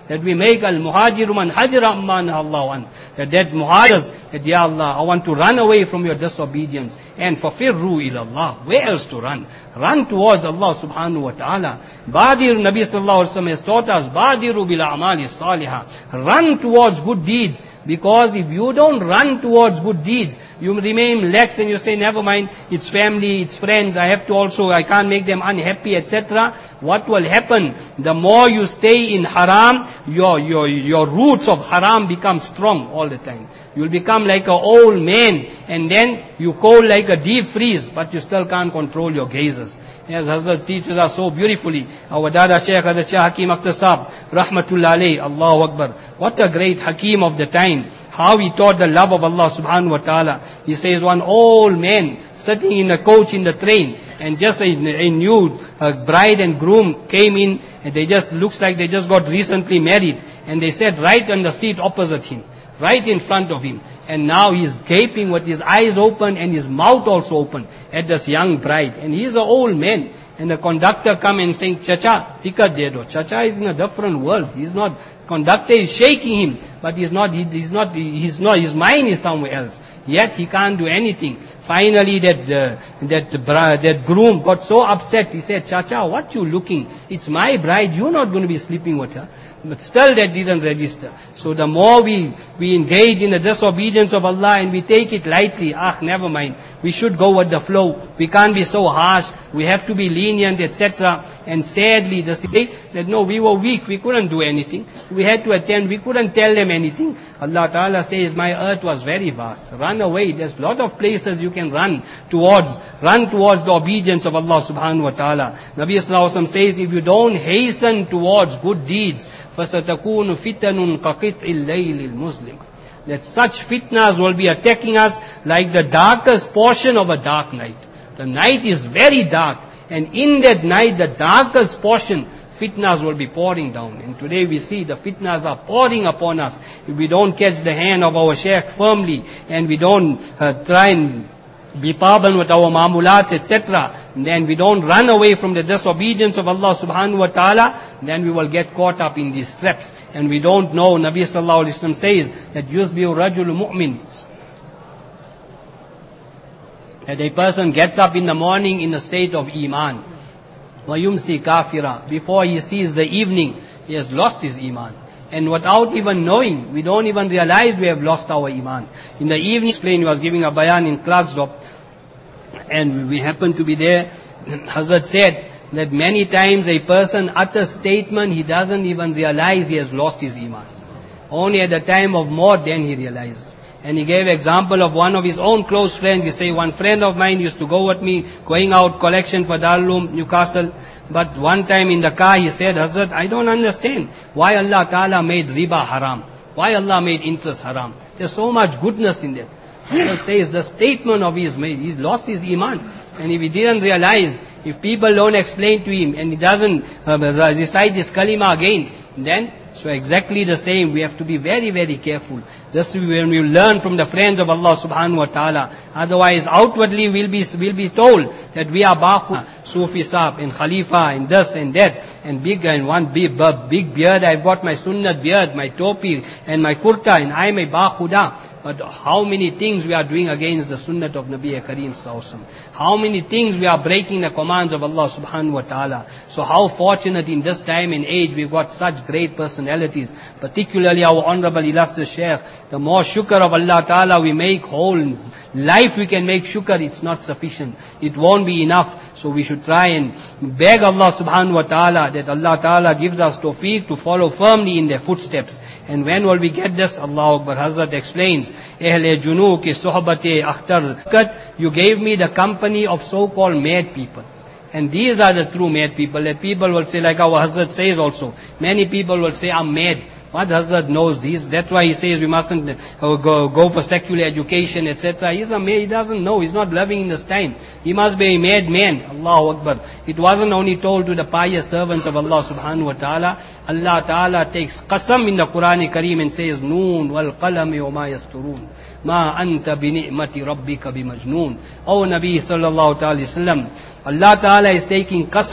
that we make al-muhajiru man hajra amman Allah an, that muhajirs, that Ya Allah, I want to run away from your disobedience, and fafirru ila Allah. Where else to run? Run towards Allah subhanahu wa ta'ala. Badir, Nabi sallallahu alaihi wasallam has taught us, Badiru bil a'mali salihah. Run towards good deeds, because if you don't run towards good deeds, you remain lax and you say, never mind, it's family, it's friends, I can't make them unhappy, etc. What will happen? The more you stay in haram, your roots of haram become strong all the time. You'll become like an old man, and then you cold like a deep freeze, but you still can't control your gazes. As Hazrat teaches us so beautifully, our Dada Shaykh Hazrat Shah Hakim Akhtar Sahab, Rahmatullah alayhi, Allahu Akbar. What a great Hakim of the time. How he taught the love of Allah subhanahu wa ta'ala. He says one old man sitting in a coach in the train, and just a new bride and groom came in, and they just looks like they just got recently married, and they sat right on the seat opposite him, right in front of him, and now he's gaping with his eyes open and his mouth also open at this young bride, and he's an old man. And the conductor come and saying, Chacha, ticket de do. Chacha is in a different world. He's not, conductor is shaking him, but his mind is somewhere else. Yet he can't do anything. Finally that groom got so upset, he said, Chacha, what you looking? It's my bride, you're not going to be sleeping with her. But still that didn't register. So the more we engage in the disobedience of Allah and we take it lightly, never mind. We should go with the flow. We can't be so harsh. We have to be lenient, etc. And sadly, they say that no, we were weak. We couldn't do anything. We had to attend. We couldn't tell them anything. Allah Ta'ala says, my earth was very vast. Run away. There's a lot of places you can run towards the obedience of Allah Subhanahu Wa Ta'ala. Nabi Sallallahu Alaihi Wasallam says, if you don't hasten towards good deeds, فَسَتَكُونُ فِتَنٌ كَقِطْعِ اللَّيْلِ الْمُظْلِمِ, that such fitnas will be attacking us like the darkest portion of a dark night. The night is very dark, and in that night, the darkest portion, fitnas will be pouring down. And today we see the fitnas are pouring upon us. If we don't catch the hand of our Shaykh firmly, and we don't try and be pardoned with our mamulats, etc., then we don't run away from the disobedience of Allah subhanahu wa ta'ala, then we will get caught up in these traps. And we don't know, Nabi sallallahu alayhi wa sallam says, that yusbihu rajulu mu'min, that a person gets up in the morning in a state of iman, wa yumsi kafira, before he sees the evening, he has lost his iman. And without even knowing, we don't even realize we have lost our iman. In the evening, he was giving a bayan in Klerksdorp, and we happened to be there. Hazrat said that many times a person utters statement, he doesn't even realize he has lost his iman. Only at the time of maut, then he realizes. And he gave example of one of his own close friends. He said, one friend of mine used to go with me, going out collection for Darul Uloom, Newcastle. But one time in the car he said, Hazrat, I don't understand why Allah Ta'ala made riba haram. Why Allah made interest haram. There's so much goodness in that. Hazrat says the statement of his made, he's lost his iman. And if he didn't realize, if people don't explain to him and he doesn't recite his kalima again, then so exactly the same, we have to be very, very careful. This when we learn from the friends of Allah subhanahu wa ta'ala. Otherwise, outwardly we'll be told that we are Bahu, Sufi Saab, and Khalifa, and this and that, and big, and one big beard, I've got my sunnat beard, my topi, and my kurta, and I'm a Bahuda. But how many things we are doing against the sunnat of Nabi Kareem Sallallahu Alaihi Wasallam. How many things we are breaking the commands of Allah subhanahu wa ta'ala. So how fortunate in this time and age we've got such great personalities. Particularly our honorable illustrious Shaykh. The more shukr of Allah ta'ala we make, whole life we can make shukr, it's not sufficient. It won't be enough. So we should try and beg Allah subhanahu wa ta'ala that Allah ta'ala gives us tawfiq to follow firmly in their footsteps. And when will we get this? Allah Akbar. Hazrat explains, Ahle Junu ki sohbate akhtar, you gave me the company of so-called mad people. And these are the true mad people. That people will say, like our Hazrat says also, many people will say, I'm mad. What Hazrat knows this? That's why he says we mustn't go for secular education, etc. He's a mad, he doesn't know, he's not loving in this time. He must be a mad man. Allahu Akbar. It wasn't only told to the pious servants of Allah subhanahu wa ta'ala. Allah ta'ala takes qasam in the Quran Kareem and says, Noon wal qalami wa ma yasturun. Ma anta bi ni'mati rabbika bi majnoon. O Nabi sallallahu ta'ala sallam, Allah ta'ala is taking qasam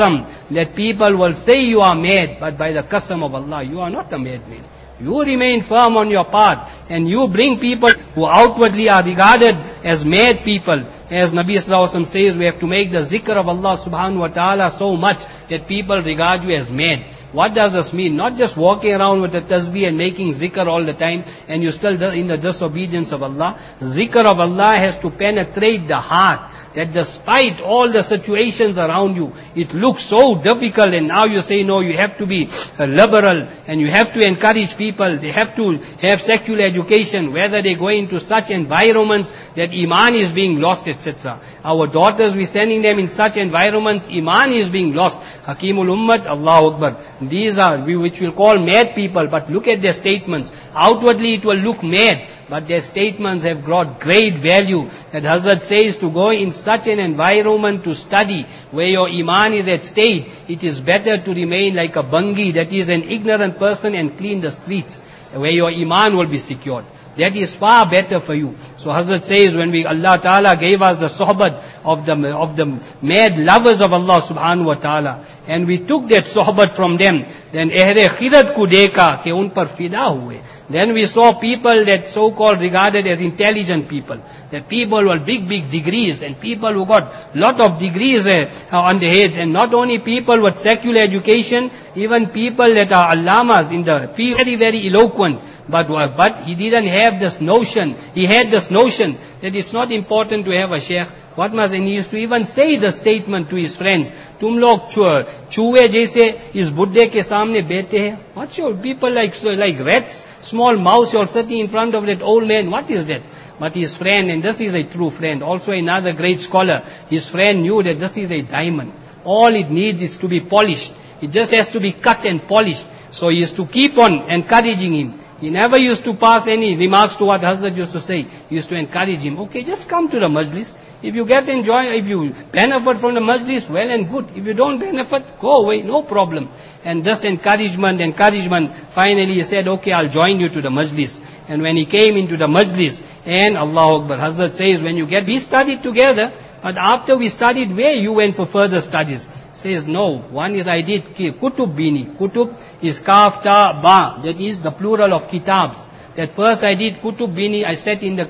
that people will say you are mad, but by the qasam of Allah, you are not a madman. You remain firm on your path, and you bring people who outwardly are regarded as mad people. As Nabi Sallallahu Alaihi Wasallam says, we have to make the zikr of Allah subhanahu wa ta'ala so much that people regard you as mad. What does this mean? Not just walking around with the tasbih and making zikr all the time, and you're still in the disobedience of Allah. Zikr of Allah has to penetrate the heart, that despite all the situations around you, it looks so difficult, and now you say, no, you have to be liberal, and you have to encourage people, they have to have secular education, whether they go into such environments that Iman is being lost, etc. Our daughters, we're sending them in such environments, Iman is being lost. Hakimul Ummat, Allahu Akbar. These are, which we'll call mad people, but look at their statements. Outwardly it will look mad, but their statements have got great value. That Hazrat says to go in such an environment to study, where your Iman is at stake, it is better to remain like a bangi, that is an ignorant person, and clean the streets, where your Iman will be secured. That is far better for you. So Hazrat says, when Allah Ta'ala gave us the sohbat of the mad lovers of Allah Subhanahu Wa Ta'ala, and we took that sohbat from them, then ehre khirat ko dekha ke un par fida hue. Then we saw people that so-called regarded as intelligent people, that people were big degrees, and people who got lot of degrees on their heads, and not only people with secular education, even people that are allamas in the field, very eloquent, but he didn't have this notion. He had this notion that it's not important to have a sheikh. What must he used to even say the statement to his friends, tum log chuhe jaise is buddhe ke samne bete hai. What's your people like rats, small mouse, you're sitting in front of that old man, what is that? But his friend, and this is a true friend, also another great scholar, his friend knew that this is a diamond. All it needs is to be polished. It just has to be cut and polished. So he used to keep on encouraging him. He never used to pass any remarks to what Hazrat used to say. He used to encourage him, okay, just come to the majlis. If you get if you benefit from the majlis, well and good. If you don't benefit, go away, no problem. And this encouragement, finally he said, okay, I'll join you to the majlis. And when he came into the majlis, and Allahu Akbar, Hazrat says, we studied together, but after we studied, where you went for further studies? Says, no, one is I did Kutub Bini. Kutub is Kaf Ta Ba, that is the plural of kitabs. That first I did Kutub Bini, I sat in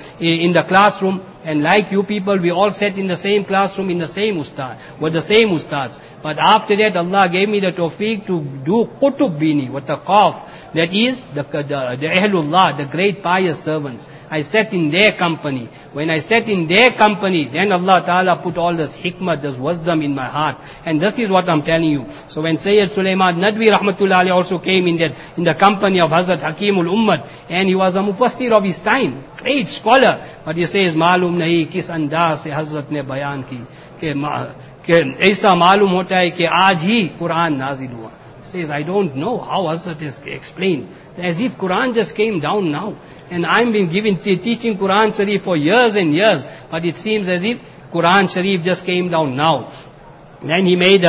the classroom, and like you people, we all sat in the same classroom, in the same ustad, with the same ustads. But after that, Allah gave me the tawfiq to do Kutub Bini, with the Qaf, that is the Ahlullah, the great pious servants. I sat in their company. When I sat in their company, then Allah Ta'ala put all this hikmah, this wisdom in my heart. And this is what I'm telling you. So when Sayyid Sulaiman Nadwi Rahmatullah Ali also came in the company of Hazrat Hakimul Ummat, and he was a mufassir of his time, great scholar. But he says, Malum nahi kis andaz se Hazrat ne bayan ki, ke aisa malum hota hai ke aaj hi Quran nazil hua. Says, I don't know how Hazrat is explained. As if Quran just came down now. And I'm been teaching Quran Sharif for years and years. But it seems as if Quran Sharif just came down now. Then he made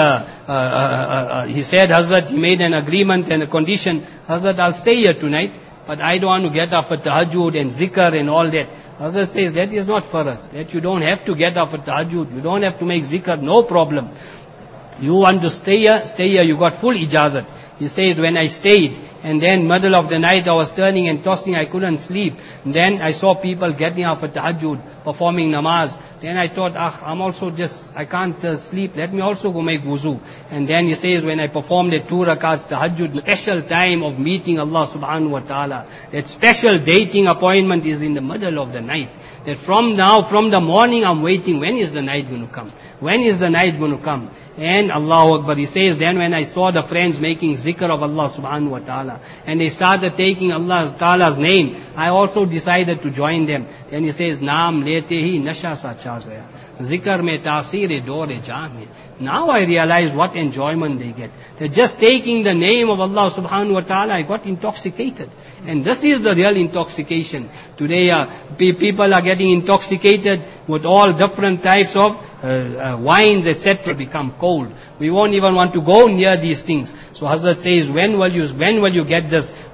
he said, Hazrat, he made an agreement and a condition. Hazrat, I'll stay here tonight, but I don't want to get up at tahajjud and zikr and all that. Hazrat says, that is not for us. That you don't have to get up at tahajjud. You don't have to make zikr, no problem. You want to stay here, you got full ijazat. He says, when I stayed, and then middle of the night I was turning and tossing, I couldn't sleep. And then I saw people getting up at tahajjud, performing namaz. Then I thought, I can't sleep, let me also go make wuzu. And then he says, when I performed the 2 rakats tahajjud, special time of meeting Allah subhanahu wa ta'ala, that special dating appointment is in the middle of the night. That from the morning I'm waiting, when is the night going to come? When is the night going to come? And Allahu Akbar, he says, then when I saw the friends making zikr of Allah subhanahu wa ta'ala, and they started taking Allah Ta'ala's name, I also decided to join them. Then he says, Naam lete hi nasha sa cha gaya. Zikr mein taasir dore jaan hai. Now I realize what enjoyment they get. They're just taking the name of Allah subhanahu wa ta'ala, I got intoxicated. And this is the real intoxication. Today people are getting intoxicated with all different types of wines, etc. become cold. We won't even want to go near these things. So Hazrat says, when will you get this?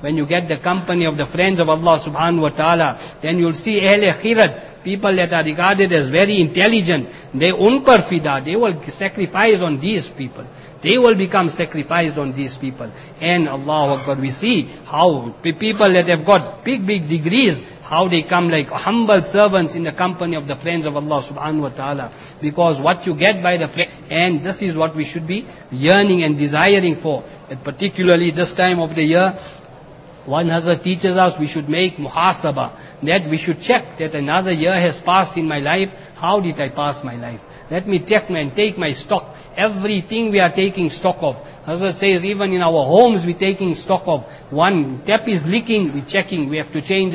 when you get the company of the friends of Allah subhanahu wa ta'ala, then you'll see Ahle Khirat, people that are regarded as very intelligent, they unpar fida, they will sacrifice on these people. They will become sacrificed on these people. And Allahu Akbar, we see how people that have got big degrees, how they come like humble servants in the company of the friends of Allah subhanahu wa ta'ala. Because what you get by the friends, and this is what we should be yearning and desiring for. And particularly this time of the year, one Hazrat teaches us we should make muhasaba, that we should check that another year has passed in my life. How did I pass my life? Let me check and take my stock. Everything we are taking stock of. Hazrat says even in our homes we're taking stock of. One tap is leaking, we're checking. We have to change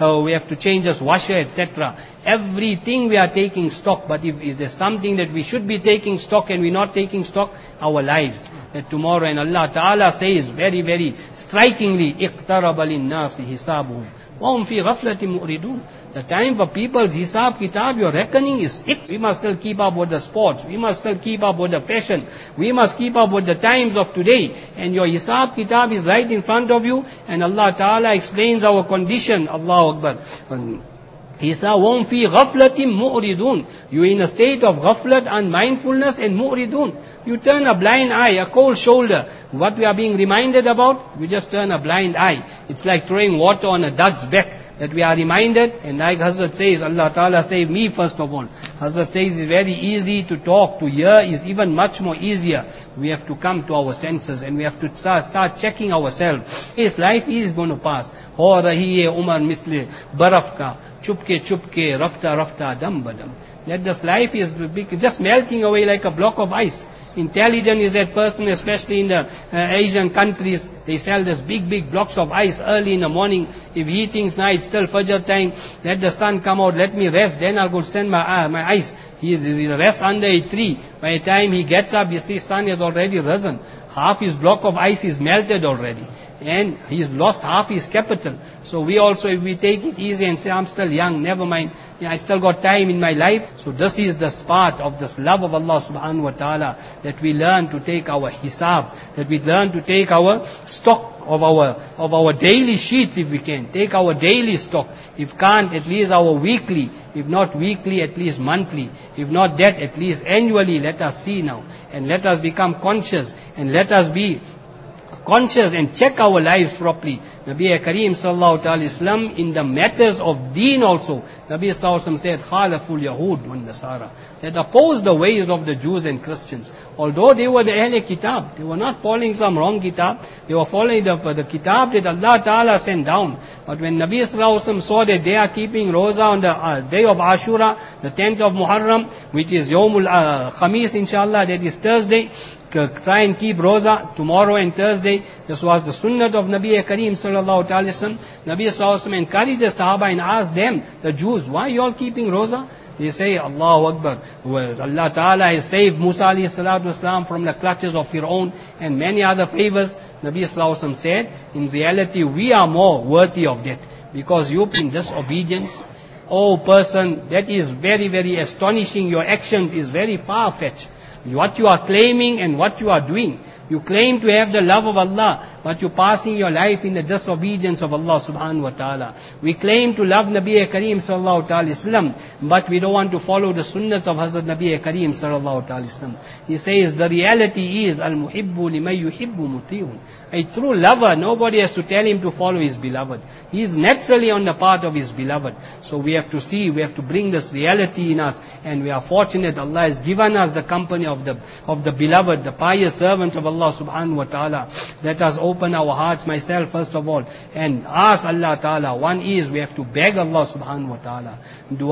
us washer, etc. Everything we are taking stock. But if there's something that we should be taking stock and we're not taking stock, our lives. That tomorrow, and Allah Ta'ala says very strikingly, اقترب للناس حسابهم وهم في غفلة مؤردون. The time for people's hisab kitab, your reckoning is it. We must still keep up with the sports. We must still keep up with the fashion. We must keep up with the times of today. And your hisab kitab is right in front of you. And Allah Ta'ala explains our condition. Allahu Akbar. He said, وَهُمْ فِي غَفْلَةٍ مُؤْرِدُونَ. You are in a state of ghaflat, unmindfulness, and mu'ridun. You turn a blind eye, a cold shoulder. What we are being reminded about, we just turn a blind eye. It's like throwing water on a duck's back. That we are reminded, and like Hazrat says, Allah Ta'ala save me first of all. Hazrat says it's very easy to talk, to hear is even much more easier. We have to come to our senses and we have to start checking ourselves. His life is going to pass. Ho rahi hai umar misle baraf ka, chupke rafta dam badam. That this life is just melting away like a block of ice. Intelligent is that person, especially in the Asian countries. They sell this big blocks of ice early in the morning. If he thinks, nah, it's still Fajr time, let the sun come out, let me rest, then I'll go stand my ice. He rests under a tree. By the time he gets up, you see sun has already risen. Half his block of ice is melted already. And he's lost half his capital. So we also, if we take it easy and say, I'm still young, never mind, I still got time in my life. So this is the part of this love of Allah subhanahu wa ta'ala, that we learn to take our hisab, that we learn to take our stock of our daily sheets if we can. Take our daily stock. If can't, at least our weekly. If not weekly, at least monthly. If not that, at least annually. Let us see now. And let us become conscious. And let us be conscious and check our lives properly. Nabi Kareem sallallahu alaihi wasallam in the matters of deen also, Nabi sallallahu alaihi wasallam said, "Khalaful Yahud wan Nasara." That opposed the ways of the Jews and Christians. Although they were the Ahle Kitab, they were not following some wrong Kitab. They were following the Kitab that Allah Ta'ala sent down. But when Nabi sallallahu alaihi wasallam saw that they are keeping Roza on the day of Ashura, the 10th of Muharram, which is Yawmul Khamis, inshallah, that is Thursday. Try and keep Roza tomorrow and Thursday. This was the sunnah of Nabi Kareem sallallahu alaihi wasallam. Nabi sallallahu alaihi wasallam encouraged the Sahaba and asked them, the Jews, why are you all keeping Roza? They say, Allahu Akbar. Well, Allah Ta'ala has saved Musa alayhi salatu wasalam from the clutches of Fir'aun and many other favors. Nabi sallallahu alaihi wasallam said, in reality we are more worthy of that. Because you've been disobedience. Oh person, that is very astonishing. Your actions is very far-fetched. What you are claiming and what you are doing. You claim to have the love of Allah, but you're passing your life in the disobedience of Allah subhanahu wa ta'ala. We claim to love Nabi Kareem sallallahu alaihi wasallam, but we don't want to follow the sunnahs of Hazrat Nabi Kareem sallallahu alaihi wasallam. He says, the reality is, al-muhibbu limay yuhibbu muti'un. A true lover, nobody has to tell him to follow his beloved. He is naturally on the path of his beloved. So we have to see, we have to bring this reality in us, and we are fortunate Allah has given us the company of the beloved, the pious servant of Allah subhanahu wa ta'ala. Let us open our hearts, myself first of all, and ask Allah ta'ala. One is, we have to beg Allah subhanahu wa ta'ala.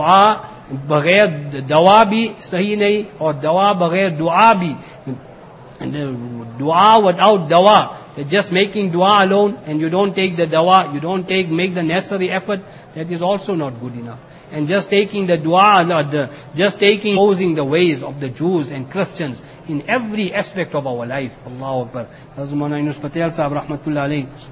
Dua baghair dawa bhi sahi nahi, or dawa baghair dua bhi. And dua without dawa, just making dua alone, and you don't take the dawa, you don't make the necessary effort, that is also not good enough. And just taking the dua, opposing the ways of the Jews and Christians in every aspect of our life. Allahu Akbar. Hazrat Maulana Yunus Patel Sahib Rahmatullah Alayhi.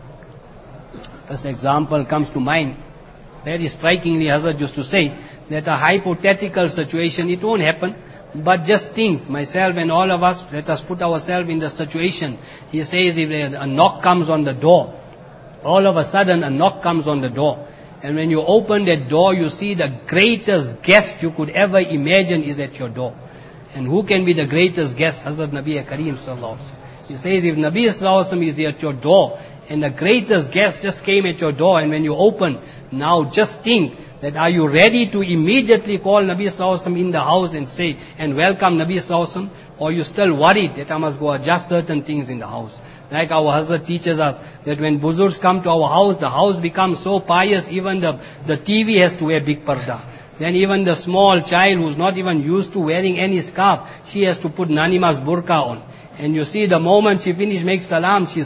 This example comes to mind. Very strikingly, Hazrat used to say that a hypothetical situation, it won't happen. But just think, myself and all of us, let us put ourselves in the situation. He says if a knock comes on the door, all of a sudden a knock comes on the door. And when you open that door, you see the greatest guest you could ever imagine is at your door. And who can be the greatest guest? Hazrat Nabi Kareem sallallahu alaihi wasallam. He says, if Nabi sallallahu alaihi wasallam is at your door, and the greatest guest just came at your door, and when you open, now just think that are you ready to immediately call Nabi sallallahu alaihi wasallam in the house and say, and welcome Nabi sallallahu alaihi wasallam? Or are you still worried that I must go adjust certain things in the house? Like our Hazrat teaches us that when Buzurgs come to our house, the house becomes so pious, even the TV has to wear big parda. Then even the small child who's not even used to wearing any scarf, she has to put Nanima's burqa on. And you see the moment she finishes make salam, she's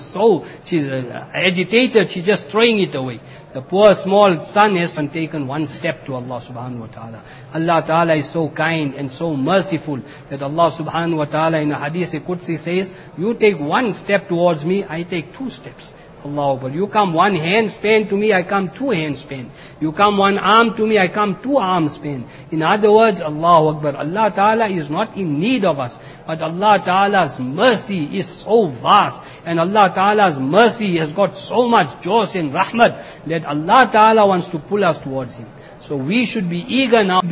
agitated, she's just throwing it away. The poor small son has been taken one step to Allah subhanahu wa ta'ala. Allah ta'ala is so kind and so merciful that Allah subhanahu wa ta'ala in a hadith Qudsi says, you take one step towards me, I take two steps. Allahu Akbar. You come one hand span to me, I come two hand span. You come one arm to me, I come two arm span. In other words, Allahu Akbar. Allah Ta'ala is not in need of us. But Allah Ta'ala's mercy is so vast. And Allah Ta'ala's mercy has got so much joy and rahmat that Allah Ta'ala wants to pull us towards Him. So we should be eager now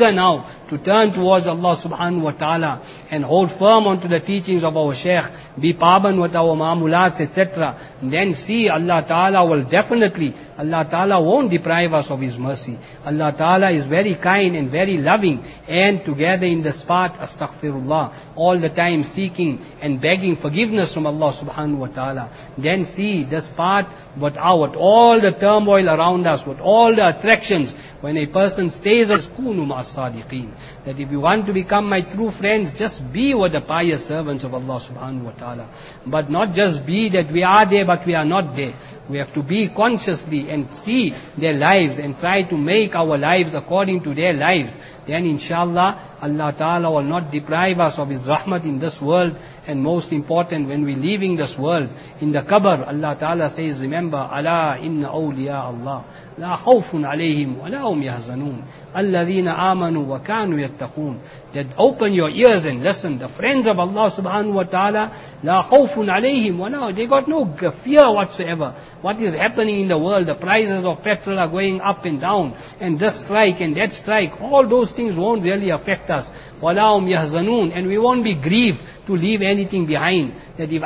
to turn towards Allah subhanahu wa ta'ala and hold firm onto the teachings of our Shaykh, be paban with our ma'amulats, etc. Then see Allah ta'ala will definitely, Allah ta'ala won't deprive us of His mercy. Allah ta'ala is very kind and very loving, and together in the spot, astaghfirullah, all the time seeking and begging forgiveness from Allah subhanahu wa ta'ala. Then see this part, with all the turmoil around us, with all the attractions, when a person stays at kunu ma'as sadiqeen, that if you want to become my true friends, just be with the pious servants of Allah subhanahu wa ta'ala. But not just be that we are there but we are not there. We have to be consciously and see their lives and try to make our lives according to their lives. Then inshallah, Allah Ta'ala will not deprive us of His rahmat in this world. And most important, when we're leaving this world, in the qabr, Allah Ta'ala says, remember, Ala inna awliya Allah, la khawfun alayhim wa la hum yahzanun, alladhina amanu wa kanu yattaqun. That open your ears and listen. The friends of Allah Subhanahu wa Ta'ala, la khawfun alayhim wa la, they got no fear whatsoever. What is happening in the world, the prices of petrol are going up and down, and this strike and that strike, all those things won't really affect us. وَلَهُمْ يَحْزَنُونَ. And we won't be grieved to leave anything behind. That if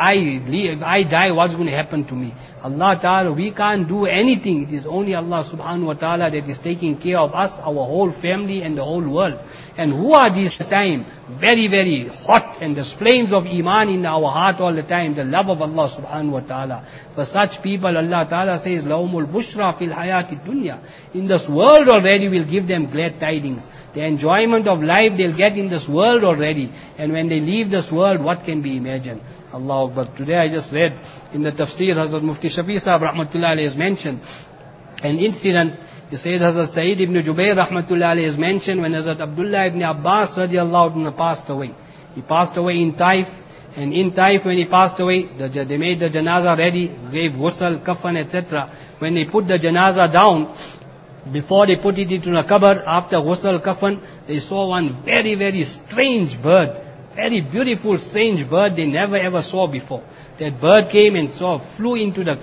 I die, what's going to happen to me? Allah Ta'ala, we can't do anything. It is only Allah Subhanahu wa Ta'ala that is taking care of us, our whole family and the whole world. And who are these time? Very, very hot, and there's flames of Iman in our heart all the time, the love of Allah Subhanahu wa Ta'ala. For such people, Allah Ta'ala says, لَهُمُ الْبُشْرَى فِي الْحَيَاةِ الدُّنْيَا. In this world already we'll give them glad tidings. The enjoyment of life they'll get in this world already. And when they leave this world, what can be imagined? Allahu Akbar. Today I just read in the tafsir, Hazrat Mufti Shafi Sahab Rahmatullah Alayhi has mentioned an incident. He said Hazrat Sayyid ibn Jubair Rahmatullah Alayhi has mentioned when Hazrat Abdullah ibn Abbas radiallahu anhu passed away. He passed away in Taif. And in Taif when he passed away, they made the janazah ready, gave ghusl, kafan, etc. When they put the janazah down, before they put it into the qabr, after ghusl, kafan, they saw one very, very strange bird. Very beautiful, strange bird they never ever saw before. That bird came and flew into the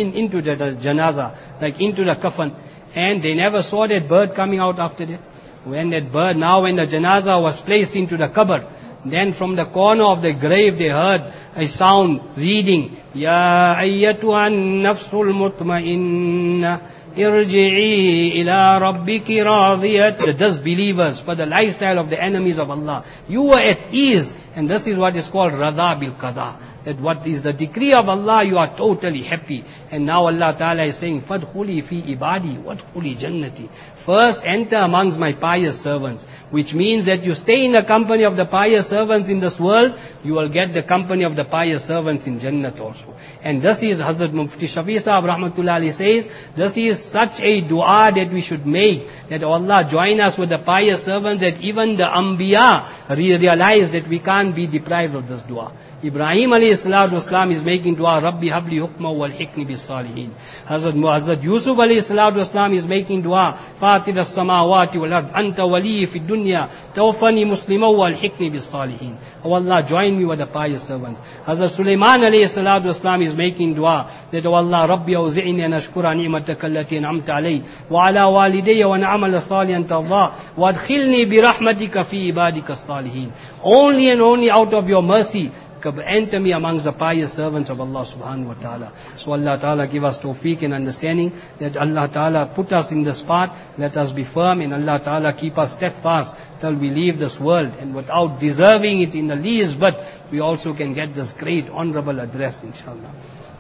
janazah, like into the kafan. And they never saw that bird coming out after that. When that bird, now when the janazah was placed into the qabr, then from the corner of the grave they heard a sound reading, Ya ayyatuhan nafsul mutma'inna, irji'i ila rabbiki radiyat. The disbelievers, for the lifestyle of the enemies of Allah. You were at ease, and this is what is called radha bil qada. That what is the decree of Allah, you are totally happy. And now Allah Ta'ala is saying, Fadkhuli fi ibadi, wadkhuli jannati. First enter amongst my pious servants. Which means that you stay in the company of the pious servants in this world, you will get the company of the pious servants in Jannat also. And this is, Hazrat Mufti Shafi Sahab Rahmatullah Alayhi says, this is such a dua that we should make, that Allah join us with the pious servants, that even the Anbiya realize that we can't be deprived of this dua. Ibrahim alayhi salatu wasalam is making dua, Rabbi habli hukma wal hikni bis salihin. Hazrat Yusuf alayhi salatu wasalam is making dua, Fatir as-samawati wal ard, anta wali fi dunya, tawfani muslima wal hikni bis salihin. Oh Allah, join me with the pious servants. Hazrat Sulaiman alayhi salatu wasalam is making dua that, oh Allah, Rabbi awzi'ni an ashkura ni'mataka allati an'amta alayya wa ala walidayya wa na'amala salihan tardah wa adkhilni bi rahmatika fi ibadika as-salihin. Only and only out of your mercy enter me amongst the pious servants of Allah subhanahu wa ta'ala. So Allah ta'ala give us tawfiq and understanding that Allah ta'ala put us in this path. Let us be firm, and Allah ta'ala keep us steadfast till we leave this world, and without deserving it in the least, but we also can get this great honorable address, inshallah.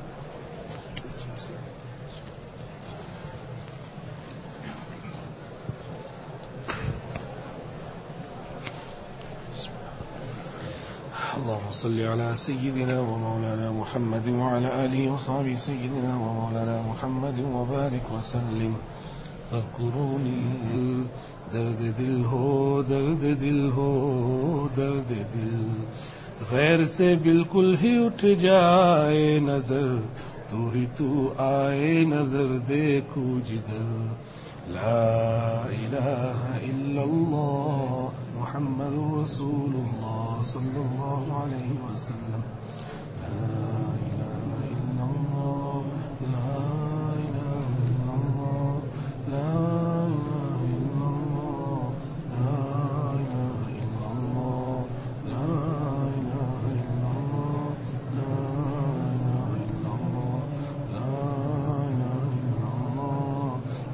اللهم صل على سيدنا ومولانا محمد وعلى آله وصحبه سيدنا ومولانا محمد وبارك وسلم. فاذكروني درد دل ہو درد دل ہو درد دل غیر سے بالکل ہی اٹھ جائے نظر تو ہی تو آئے نظر دیکھو جدھر لا الہ الا اللہ محمد رسول اللہ صلی اللہ علیہ وسلم. لا الہ الا اللہ لا الہ الا اللہ لا الہ الا اللہ لا الہ الا اللہ لا الہ الا اللہ لا الہ الا اللہ لا الہ الا اللہ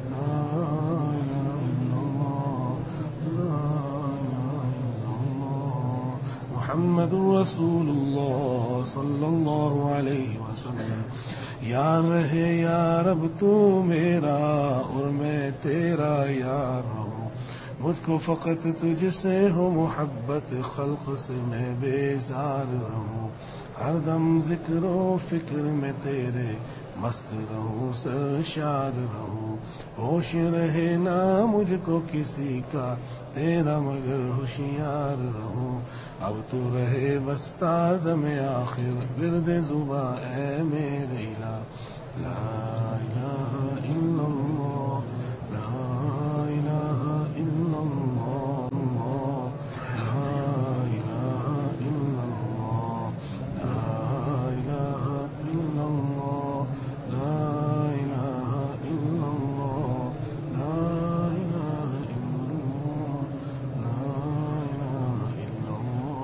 محمد رسول اللہ صلی اللہ علیہ وسلم. یار رہے یا رب تو میرا اور میں تیرا یار رہوں. مجھ کو فقط تجھ سے ہو محبت، خلق سے میں بیزار رہوں. ہر دم ذکر و فکر میں تیرے مست رہوں، سرشار رہوں. ہوش رہے نہ مجھ کو کسی کا تیرا مگر ہوشیار رہوں. اب تو رہے بستا دم آخر ورد زباں اے میرے الہ. لا الہ الا اللہ لا الہ الا اللہ لا الہ الا اللہ لا الہ الا اللہ لا الہ الا اللہ لا الہ الا اللہ لا الہ الا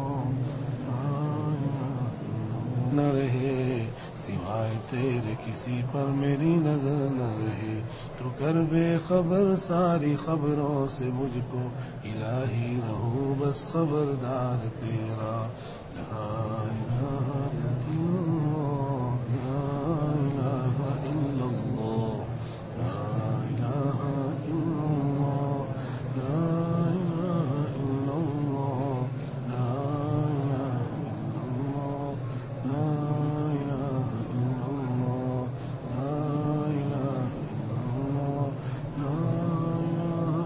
اللہ. نہ رہے سوائے تیرے کسی پر میری نظر نہ رہے، تو کر بے خبر ساری خبروں سے مجھ کو الہی رہو بس خبردار تیرا. لا الہ الا اللہ لا الہ الا اللہ لا الہ الا اللہ لا الہ الا اللہ لا الہ الا اللہ لا الہ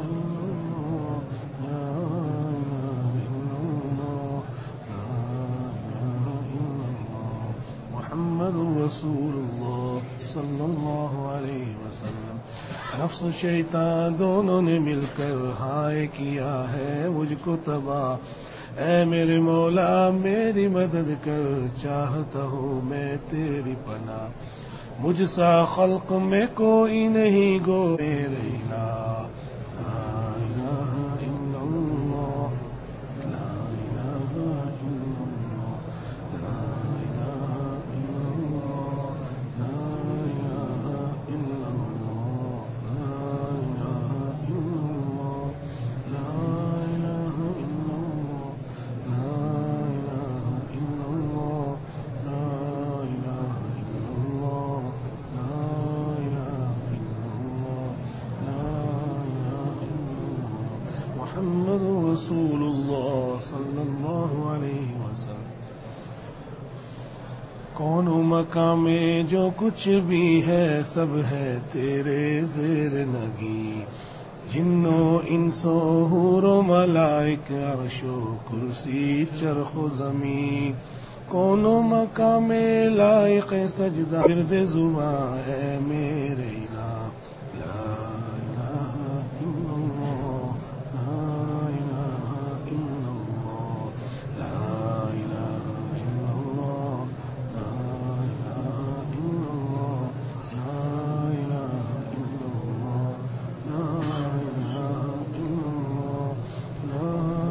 الا اللہ لا الہ الا اللہ محمد رسول اللہ صلی اللہ علیہ وسلم. نفس و شیطان دونوں نے مل کر ہائے کیا ہے مجھ کو تباہ. اے میرے مولا میری مدد کر، چاہتا ہوں میں تیری پناہ. مجھ سا خلق میں کوئی نہیں گو میرے الہ. لا الہ الا اللہ لا الہ الا اللہ لا الہ الا اللہ لا الہ الا اللہ لا الہ الا اللہ لا الہ الا اللہ لا الہ الا اللہ لا الہ الا اللہ لا الہ الا اللہ لا الہ الا اللہ محمد رسول اللہ صلی اللہ علیہ وسلم. کون و مقام میں جو کچھ بھی ہے سب ہے تیرے زیر نگی. جنو انسو حور و ملائک عرش و کرسی چرخ و زمین. کون و مقام لائق سجدہ گرد زباں ہے میرے الہ لا الہ الا اللہ لا الہ الا اللہ لا الہ الا اللہ لا الہ الا اللہ لا الہ الا اللہ لا الہ الا اللہ لا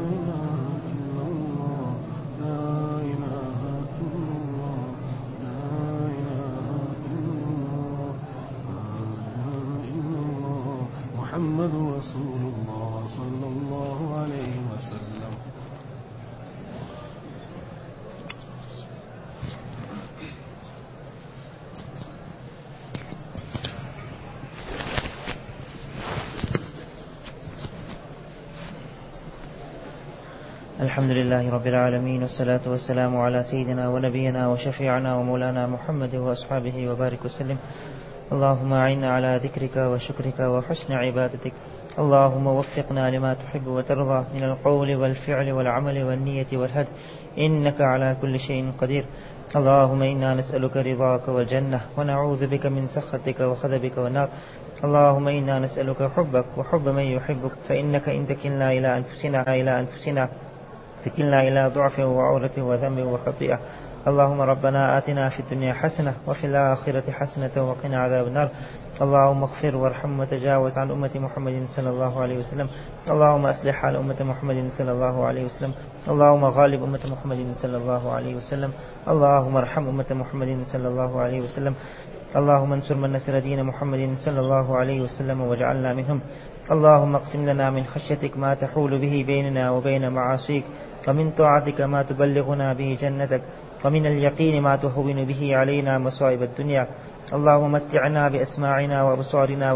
محمد رسول اللہ صلی اللہ علیہ وسلم. الحمد لله رب العالمين والصلاة والسلام على سيدنا ونبينا وشفيعنا ومولانا محمد وأصحابه وبارك وسلم. اللهم أعنا على ذكرك وشكرك وحسن عبادتك. اللهم وفقنا لما تحب وترضى من القول والفعل والعمل والنية والهدي إنك على كل شيء قدير. اللهم إنا نسألك رضاك والجنة ونعوذ بك من سخطك وخذبك والنار. اللهم إنا نسألك حبك وحب من يحبك فإنك إن تكلنا إلى أنفسنا تكلنا إلى ضعف وعورة وذنب وخطيئة. اللهم ربنا آتنا في الدنيا حسنة وفي الآخرة حسنة وقنا عذاب النار. اللهم اغفر وارحم وتجاوز عن أمة محمد صلى الله عليه وسلم. اللهم أصلح حال أمة محمد صلى الله عليه وسلم. اللهم غالب أمة محمد صلى الله عليه وسلم. اللهم ارحم أمة محمد صلى الله عليه وسلم. اللهم انصر من نصر دين محمد صلى الله عليه وسلم واجعلنا منهم. اللهم اقسم لنا من خشيتك ما تحول به بيننا وبين معاصيك ومن طاعتك ما تبلغنا به جنتك ومن اليقين ما تهون به علينا مصائب الدنيا. اللهم متعنا بأسماعنا وأبصارنا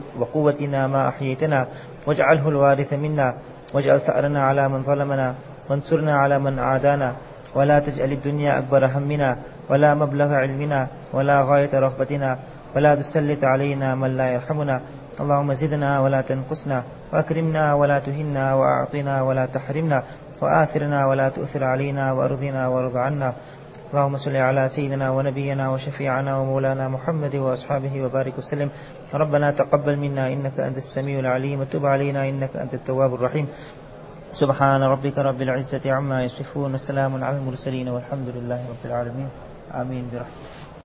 وقوتنا ما أحييتنا واجعله الوارث منا واجعل ثأرنا على من ظلمنا وانصرنا على من عادانا ولا تجعل الدنيا أكبر همنا ولا مبلغ علمنا ولا غاية رغبتنا ولا تسلط علينا من لا يرحمنا. اللهم زدنا ولا تنقصنا وأكرمنا ولا تهنا وأعطنا ولا تحرمنا وآثرنا ولا تؤثر علينا وأرضنا وارض عنا. اللهم صل على سيدنا ونبينا وشفيعنا ومولانا محمد وأصحابه وبارك وسلم. ربنا تقبل منا إنك أنت السميع العليم وتب علينا إنك أنت التواب الرحيم. سبحان ربك رب العزة عما يصفون وسلام على المرسلين والحمد لله رب العالمين. آمين برحمتك.